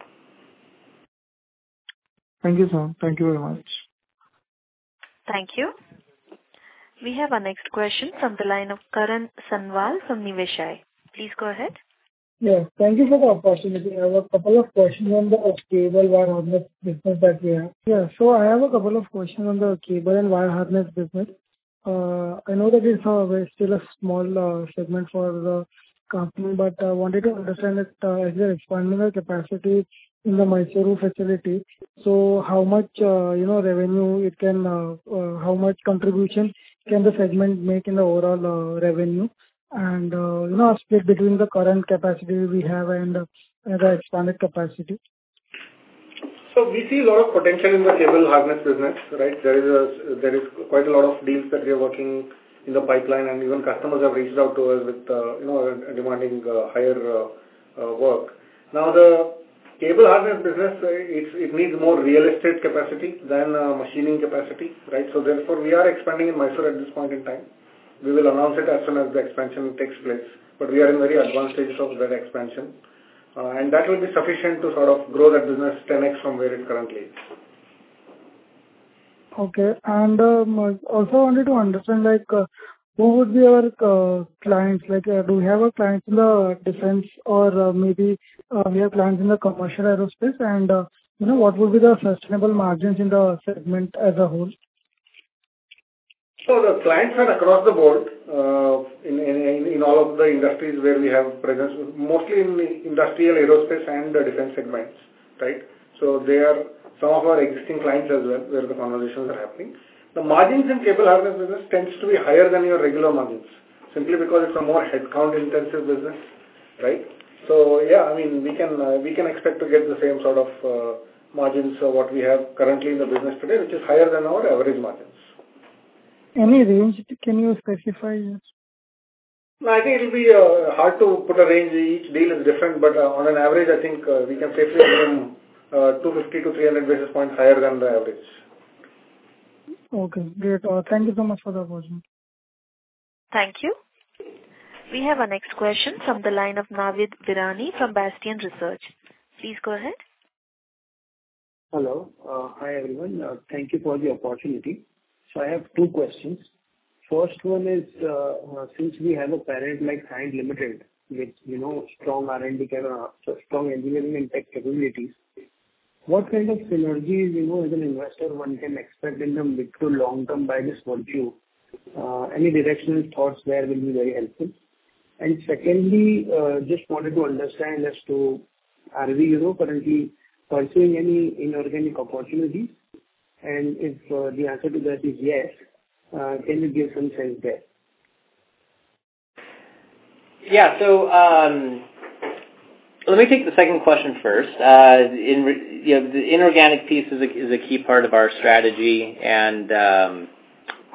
Thank you, sir. Thank you very much. Thank you. We have our next question from the line of Karan Sanwal from Niveshaay. Please go ahead. Yes, thank you for the opportunity. I have a couple of questions on the cable wire harness business that we have. Yeah, so I have a couple of questions on the cable and wire harness business. Uh, I know that it's uh, still a small uh, segment for the company, but I uh, wanted to understand that uh, as they're expanding the capacity in the Mysuru facility, so how much uh, you know revenue it can, uh, uh, how much contribution can the segment make in the overall uh, revenue? And, uh, you know, split between the current capacity we have and uh, the expanded capacity? So we see a lot of potential in the cable harness business, right? There is a, there is quite a lot of deals that we are working in the pipeline, and even customers have reached out to us with, uh, you know, demanding uh, higher uh, uh, work. Now the cable harness business, uh, it's, it needs more real estate capacity than uh, machining capacity, right? So therefore we are expanding in Mysore at this point in time. We will announce it as soon as the expansion takes place, but we are in very advanced stages of that expansion. Uh, and that will be sufficient to sort of grow that business ten x from where it currently is. Okay. And um, also wanted to understand, like, uh, who would be our uh, clients? Like, uh, do we have a clients in the defense, or uh, maybe uh, we have clients in the commercial aerospace? And, uh, you know, what would be the sustainable margins in the segment as a whole? So the clients are across the board uh, in, in in all of the industries where we have presence, mostly in the industrial, aerospace, and the defense segments, right? So they are some of our existing clients as well, where the conversations are happening. The margins in cable harness business tends to be higher than your regular margins, simply because it's a more headcount intensive business, right? So yeah, I mean we can uh, we can expect to get the same sort of uh, margins of what we have currently in the business today, which is higher than our average margins. Any range can you specify? No, I think it will be uh, hard to put a range. Each deal is different, but uh, on an average, I think uh, we can safely assume uh, two hundred fifty to three hundred basis points higher than the average. Okay, great. Uh, thank you so much for the opportunity. Thank you. We have our next question from the line of Navid Virani from Bastion Research. Please go ahead. Hello. Uh, hi, everyone. Uh, thank you for the opportunity. So I have two questions. First one is, uh, uh, since we have a parent like Cyient Limited with, you know, strong R and D, uh, strong engineering and tech capabilities, what kind of synergies, you know, as an investor one can expect in the mid to long term by this virtue? Uh, any directional thoughts there will be very helpful. And secondly, uh, just wanted to understand as to, are we, you know, currently pursuing any inorganic opportunities? And if uh, the answer to that is yes, uh, can you give some sense there? Yeah, so um, let me take the second question first. Uh, in, you know, the inorganic piece is a, is a key part of our strategy, and um,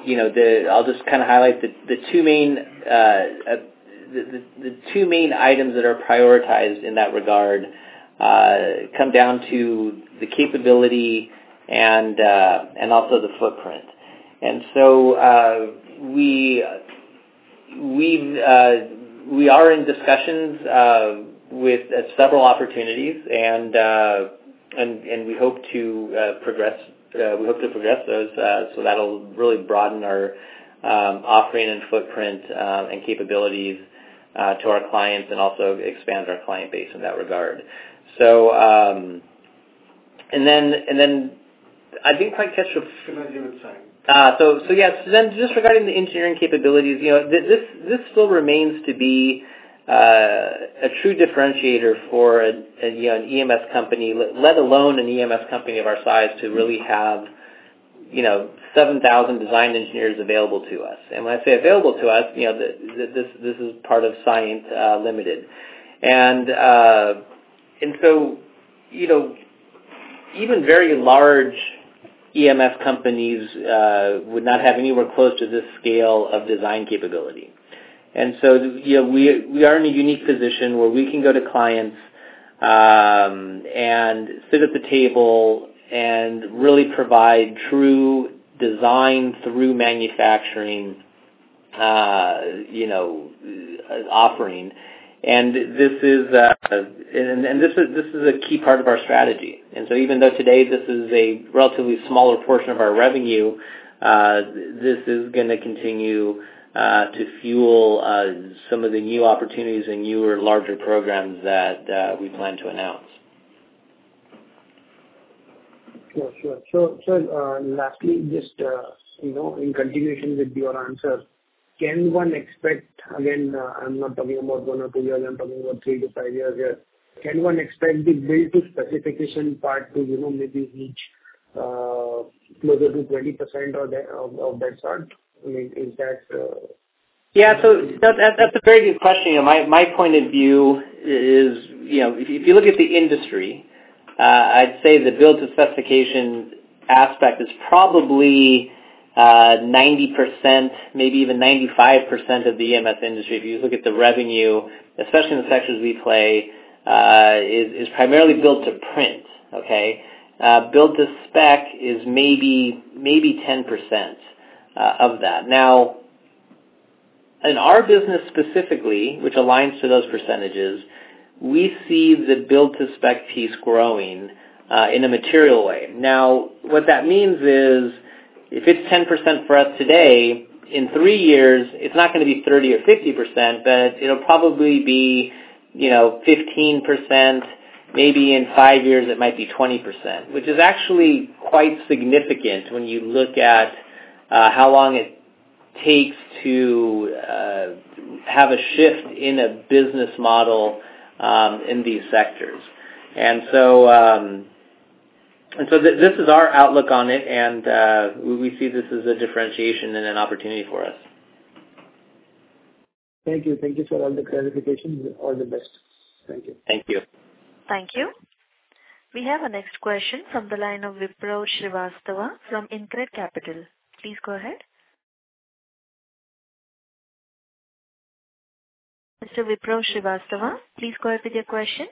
you know, the I'll just kind of highlight the, the two main uh, uh, the, the, the two main items that are prioritized in that regard uh, come down to the capability and uh, and also the footprint. And so uh, we we uh, we are in discussions uh, with uh, several opportunities, and uh, and and we hope to uh, progress. Uh, we hope to progress those, uh, so that'll really broaden our um, offering and footprint uh, and capabilities uh, to our clients, and also expand our client base in that regard. So, um, and then and then I didn't quite catch the synergy with Cyient. Uh, so, so yes. So then, just regarding the engineering capabilities, you know, th- this this still remains to be uh, a true differentiator for a, a, you know, an E M S company, let alone an E M S company of our size, to really have, you know, seven thousand design engineers available to us. And when I say available to us, you know, the, the, this this is part of Cyient uh, Limited, and uh, and so, you know, even very large E M S companies uh, would not have anywhere close to this scale of design capability. And so, you know, we we are in a unique position where we can go to clients um, and sit at the table and really provide true design through manufacturing, uh, you know, offering. And this is uh, and, and this is this is a key part of our strategy. And so, even though today this is a relatively smaller portion of our revenue, uh, this is going to continue uh, to fuel uh, some of the new opportunities and newer, larger programs that uh, we plan to announce. Sure, sure. So, so uh, lastly, just uh, you know, in continuation with your answer, can one expect, again, uh, I'm not talking about one or two years, I'm talking about three to five years here. Can one expect the build to specification part to, you know, maybe reach uh, closer to twenty percent or that, of, of that sort? I mean, is that... Uh, yeah, so that, that, that's a very good question. You know, my, my point of view is, you know, if, if you look at the industry, uh, I'd say the build to specification aspect is probably Uh, ninety percent, maybe even ninety-five percent of the E M S industry, if you look at the revenue, especially in the sectors we play, uh, is, is primarily built to print, okay? Uh, build to spec is maybe, maybe ten percent uh, of that. Now, in our business specifically, which aligns to those percentages, we see the build to spec piece growing uh, in a material way. Now, what that means is, if it's ten percent for us today, in three years, it's not going to be thirty or fifty percent, but it'll probably be, you know, fifteen percent. Maybe in five years it might be twenty percent, which is actually quite significant when you look at uh, how long it takes to uh, have a shift in a business model um, in these sectors. And so... Um, And so th- this is our outlook on it, and uh, we see this as a differentiation and an opportunity for us. Thank you. Thank you for all the clarifications. All the best. Thank you. Thank you. Thank you. We have a next question from the line of Vipro Srivastava from InCred Capital. Please go ahead. Mister Vipro Srivastava, please go ahead with your question.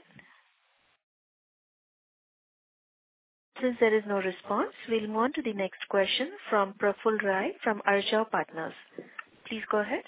Since there is no response, we'll move on to the next question from Praful Rai from Arjav Partners. Please go ahead.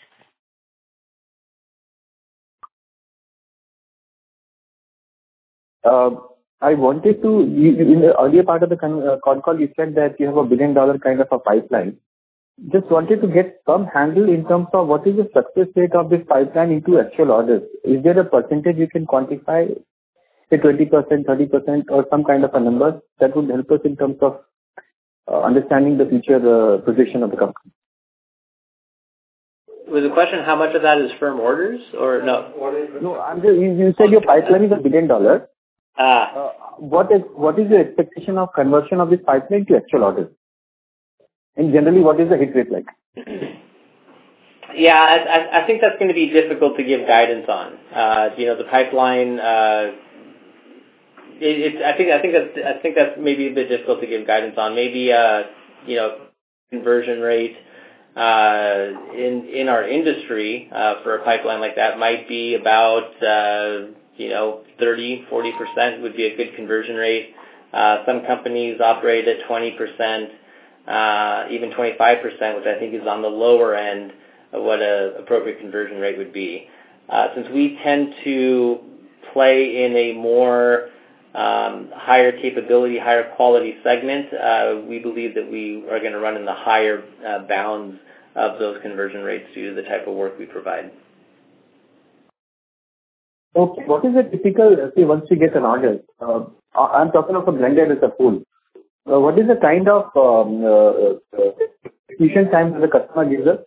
Uh, I wanted to, you, in the earlier part of the con, uh, con call, you said that you have a billion dollar kind of a pipeline. Just wanted to get some handle in terms of what is the success rate of this pipeline into actual orders. Is there a percentage you can quantify? Say twenty percent, thirty percent, or some kind of a number that would help us in terms of uh, understanding the future uh, position of the company. Was the question how much of that is firm orders, or no? No, I'm just, you, you said your pipeline is a billion dollar. Ah. Uh, what is what is your expectation of conversion of this pipeline to actual orders? And generally, what is the hit rate like? Yeah, I, I think that's going to be difficult to give guidance on. Uh, you know, the pipeline. Uh, It, it, I think I think that's I think that's maybe a bit difficult to give guidance on. Maybe uh, you know, conversion rate uh, in in our industry uh, for a pipeline like that might be about uh, you know thirty, forty percent would be a good conversion rate. Uh, some companies operate at twenty percent, uh, even twenty-five percent, which I think is on the lower end of what an appropriate conversion rate would be. Uh, since we tend to play in a more um, higher capability, higher quality segment, uh, we believe that we are going to run in the higher uh, bounds of those conversion rates due to the type of work we provide. Okay. What is the typical, see, once you get an order, uh, I'm talking of a blended as a pool. Uh, what is the kind of um, uh, uh, execution time that the customer gives us?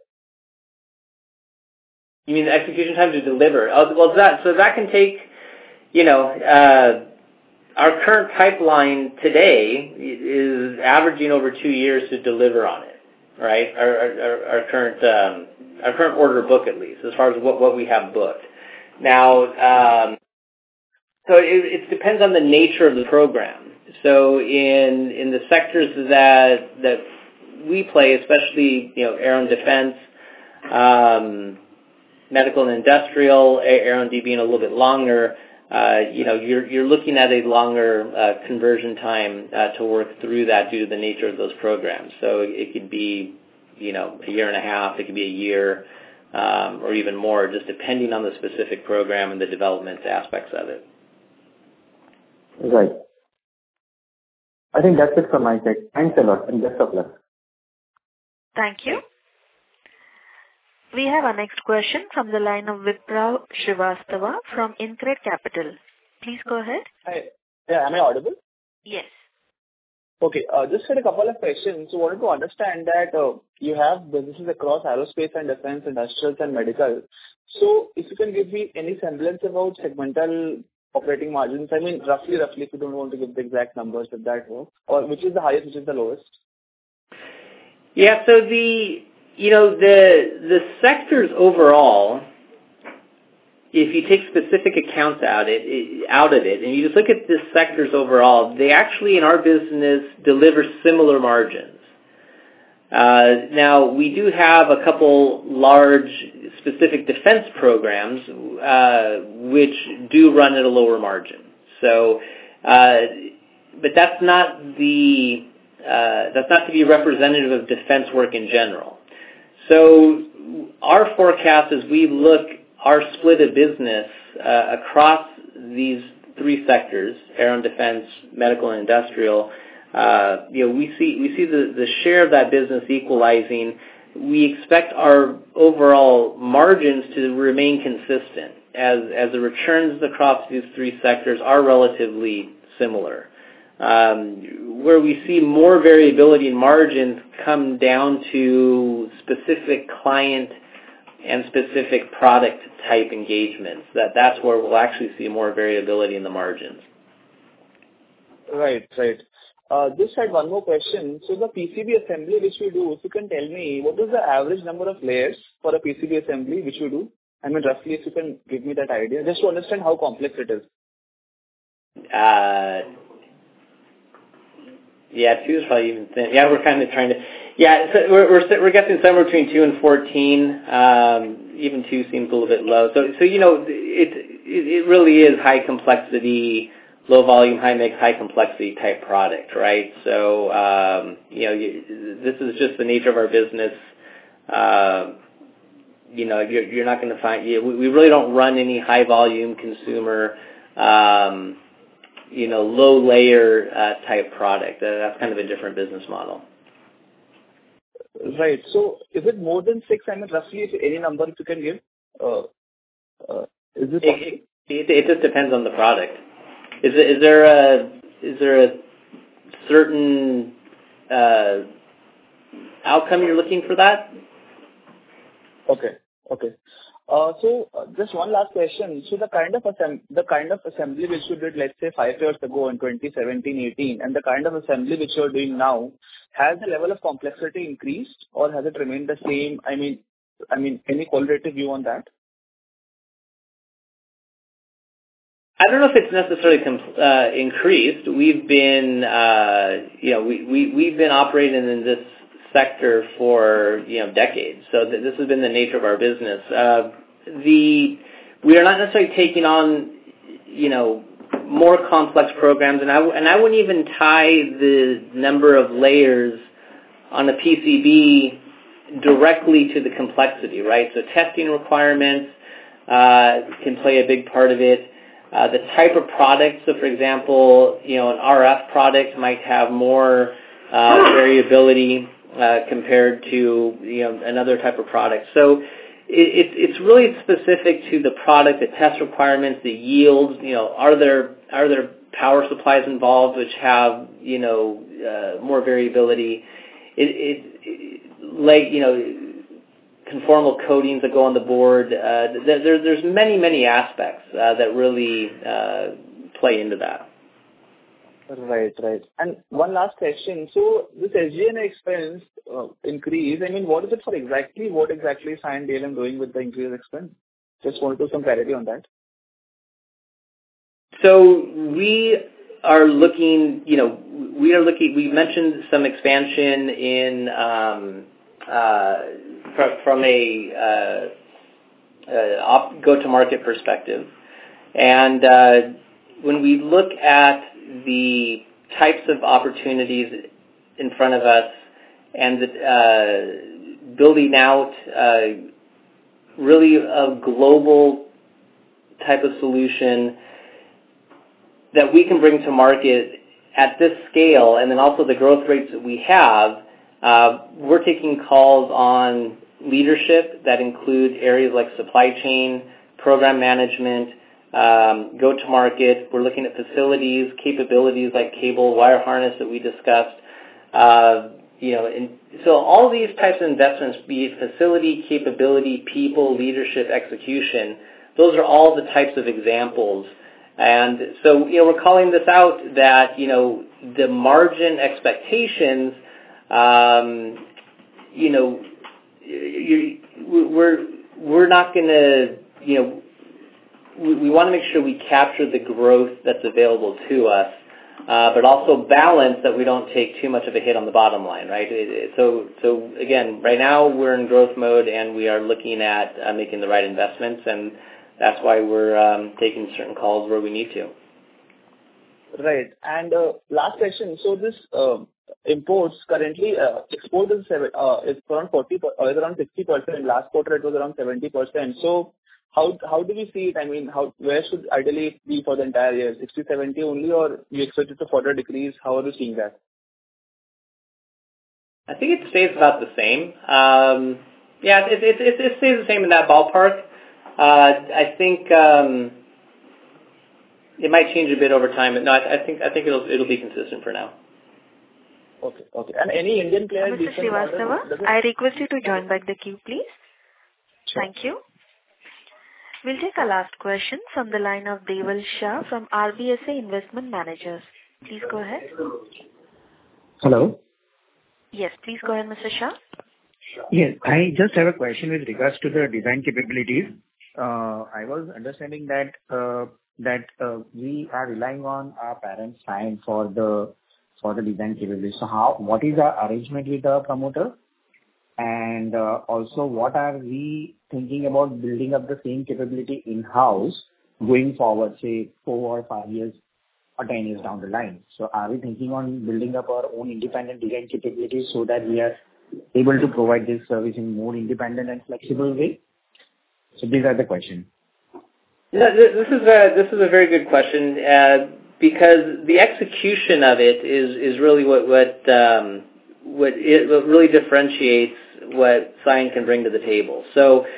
You mean the execution time to deliver? Oh, well, that so that can take, you know, uh, our current pipeline today is averaging over two years to deliver on it, right? Our our, our current um, our current order book, at least, as far as what, what we have booked. Now, um, so it, it depends on the nature of the program. So in in the sectors that that we play, especially you know air and defense, um, medical and industrial, air and D being a little bit longer, uh, you know you're you're looking at a longer uh, conversion time uh, to work through that due to the nature of those programs. So it could be you know a year and a half, it could be a year. Um, or even more, just depending on the specific program and the development aspects of it. Right. I think that's it from my side. Thanks a lot and best of luck. Thank you. We have our next question from the line of Vipra Srivastava from InCred Capital. Please go ahead. Hi. Yeah, am I audible? Yes. Okay, uh, just had a couple of questions. So wanted to understand that uh, you have businesses across aerospace and defense, industrials and medical. So if you can give me any semblance about segmental operating margins, I mean roughly, roughly, if you don't want to give the exact numbers, if that works, or which is the highest, which is the lowest? Yeah, so the, you know, the the sectors overall, if you take specific accounts out it out of it, and you just look at the sectors overall, they actually in our business deliver similar margins. Uh, now we do have a couple large specific defense programs uh, which do run at a lower margin. So, uh, but that's not the uh, that's not to be representative of defense work in general. So our forecast as we look our split of business uh, across these three sectors, air and defense, medical and industrial, uh, you know, we see we see the, the share of that business equalizing. We expect our overall margins to remain consistent as as the returns across these three sectors are relatively similar. Um, where we see more variability in margins come down to specific client and specific product type engagements. That that's where we'll actually see more variability in the margins. Right, right. Uh, just had one more question. So the P C B assembly which we do, if you can tell me, what is the average number of layers for a P C B assembly which you do? I mean, roughly, if you can give me that idea, just to understand how complex it is. Uh, yeah, two is probably even thin. Yeah, we're kind of trying to. Yeah, so we're we're we're guessing somewhere between two and fourteen. Um, even two seems a little bit low. So so you know, it it, it really is high complexity, low volume, high mix, high complexity type product, right? So um, you know, you, this is just the nature of our business. Uh, you know, you're you're not going to find. You know, we, we really don't run any high volume consumer. Um, you know, low layer uh, type product. Uh, that's kind of a different business model. Right. So is it more than six? I mean, roughly, if any number if you can give, uh, uh, is it, it, it? It just depends on the product. Is it, is there a is there a certain uh, outcome you're looking for that? Okay. Okay. Uh, so uh, just one last question. So the kind of assemb- the kind of assembly which you did, let's say five years ago in twenty seventeen eighteen, and the kind of assembly which you are doing now, has the level of complexity increased or has it remained the same? I mean, I mean, any qualitative view on that? I don't know if it's necessarily com- uh, increased. We've been, uh, you know, we, we we've been operating in this sector for, you know, decades. So th- this has been the nature of our business. Uh, the we are not necessarily taking on, you know, more complex programs, and I and I wouldn't even tie the number of layers on a P C B directly to the complexity, right? So testing requirements uh, can play a big part of it. Uh, the type of product, so for example, you know, an R F product might have more uh, variability uh, compared to, you know, another type of product. So it, it's really specific to the product, the test requirements, the yields. You know, are there are there power supplies involved which have, you know, uh, more variability? It, it, it like, you know, conformal coatings that go on the board. Uh, there, there's many, many aspects uh, that really uh, play into that. Right, right. And one last question. So this S G and A expense uh, increase, I mean, what is it for exactly? What exactly is Cyient D L M doing with the increased expense? Just wanted to some clarity on that. So we are looking, you know, we are looking, we mentioned some expansion in, um, uh, fr- from a uh, uh, op- go-to-market perspective. And uh, when we look at the types of opportunities in front of us and the, uh, building out uh, really a global type of solution that we can bring to market at this scale, and then also the growth rates that we have, uh, we're taking calls on leadership that include areas like supply chain, program management, um, go-to-market. We're looking at facilities, capabilities like cable, wire harness that we discussed. Uh, you know, and so all these types of investments, be it facility, capability, people, leadership, execution, those are all the types of examples. And so, you know, we're calling this out that, you know, the margin expectations, um, you know, you, we're we're not going to, you know, we, we want to make sure we capture the growth that's available to us, uh, but also balance that we don't take too much of a hit on the bottom line, right? It, it, so, so again, right now we're in growth mode and we are looking at uh, making the right investments, and that's why we're um, taking certain calls where we need to. Right. And uh, last question. So this uh, imports currently, uh, export is seven, uh, it's around forty, uh, it's around sixty percent. Last quarter it was around seventy percent. So how how do we see it? I mean, how where should ideally it be for the entire year? sixty, seventy only, or you expect it to further decrease? How are you seeing that? I think it stays about the same. Um, yeah, it, it, it, it stays the same in that ballpark. Uh, I think um, it might change a bit over time, but no, I, I think I think it'll it'll be consistent for now. Okay, okay. And any Indian player? Mister Srivastava, I request you to join back the queue, please. Sure. Thank you. We'll take our last question from the line of Deval Shah from R B S A Investment Managers. Please go ahead. Hello. Yes, please go ahead, Mister Shah. Yes, I just have a question with regards to the design capabilities. Uh, I was understanding that uh, that uh, we are relying on our parent Cyient for the for the design capabilities. So, how what is our arrangement with the promoter, and uh, also what are we thinking about building up the same capability in house going forward, say four or five years or ten years down the line? So, are we thinking on building up our own independent design capabilities so that we are able to provide this service in more independent and flexible way? So these are the questions. Yeah, this is a this is a very good question uh, because the execution of it is, is really what what um, what, it, what really differentiates what Cyient can bring to the table. So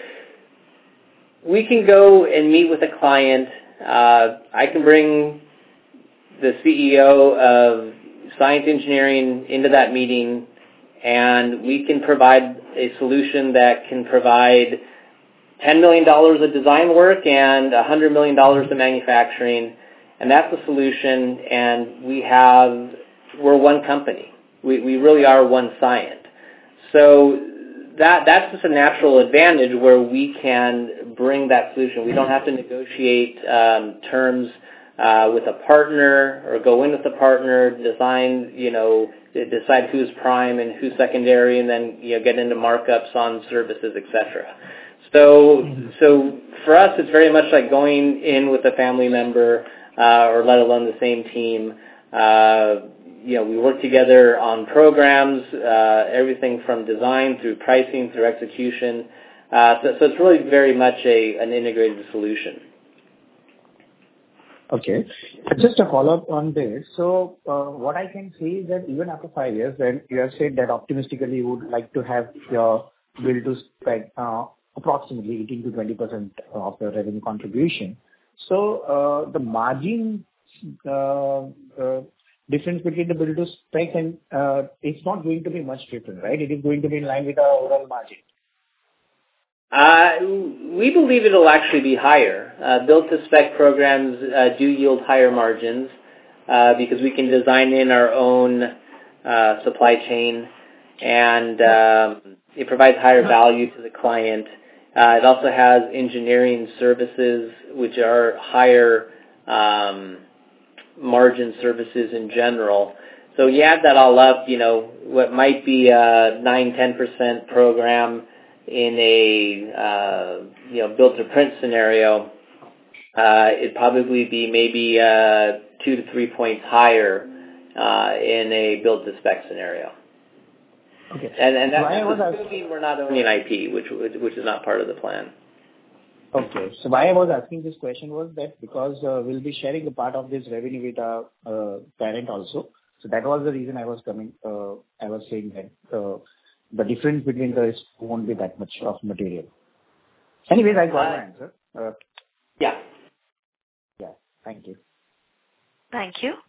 we can go and meet with a client. Uh, I can bring the C E O of Cyient Engineering into that meeting, and we can provide a solution that can provide ten million dollars of design work and one hundred million dollars of manufacturing, and that's the solution, and we have, we're one company. We, we really are one Cyient. So that that's just a natural advantage where we can bring that solution. We don't have to negotiate um, terms uh, with a partner or go in with a partner, design, you know, decide who's prime and who's secondary, and then you know get into markups on services, et cetera. So, so for us, it's very much like going in with a family member, uh, or let alone the same team. Uh, you know, we work together on programs, uh, everything from design through pricing through execution. Uh, so, so it's really very much a an integrated solution. Okay. Just a follow-up on this. So, uh, what I can see is that even after five years, when you have said that optimistically you would like to have your bill to spec uh, approximately eighteen to twenty percent of the revenue contribution. So, uh, the margin uh, uh, difference between the bill to spec and uh, it's not going to be much different, right? It is going to be in line with our overall margin. Uh, we believe it'll actually be higher. Uh, build-to-spec programs uh, do yield higher margins uh, because we can design in our own uh, supply chain, and um, it provides higher value to the client. Uh, it also has engineering services, which are higher um, margin services in general. So you add that all up, you know, what might be a nine to ten percent program in a uh, you know build-to-print scenario, uh, it'd probably be maybe uh, two to three points higher uh, in a build-to-spec scenario. Okay. And, and that, Why that's was assuming we're not owning I P, which which is not part of the plan. Okay. So why I was asking this question was that because uh, we'll be sharing a part of this revenue with our uh, parent also. So that was the reason I was coming. Uh, I was saying that uh, the difference between the won't be that much of material. Anyways, I got Uh, my answer. Uh, yeah. Yeah. Thank you. Thank you.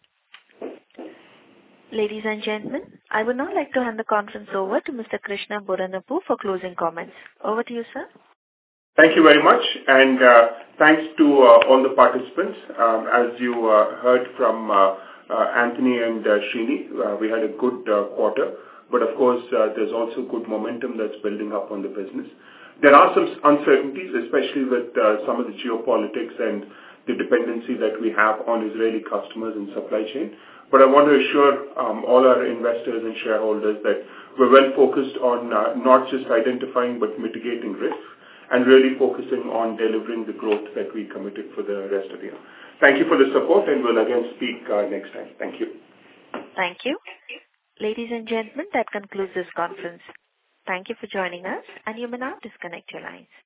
Ladies and gentlemen, I would now like to hand the conference over to Mister Krishna Buranapu for closing comments. Over to you, sir. Thank you very much, and uh, thanks to uh, all the participants. Um, as you uh, heard from uh, uh, Anthony and uh, Srini, uh, we had a good uh, quarter, but of course uh, there's also good momentum that's building up on the business. There are some uncertainties, especially with uh, some of the geopolitics and the dependency that we have on Israeli customers and supply chain. But I want to assure um, all our investors and shareholders that we're well focused on uh, not just identifying but mitigating risks and really focusing on delivering the growth that we committed for the rest of the year. Thank you for the support, and we'll again speak uh, next time. Thank you. Thank you. Ladies and gentlemen, that concludes this conference. Thank you for joining us, and you may now disconnect your lines.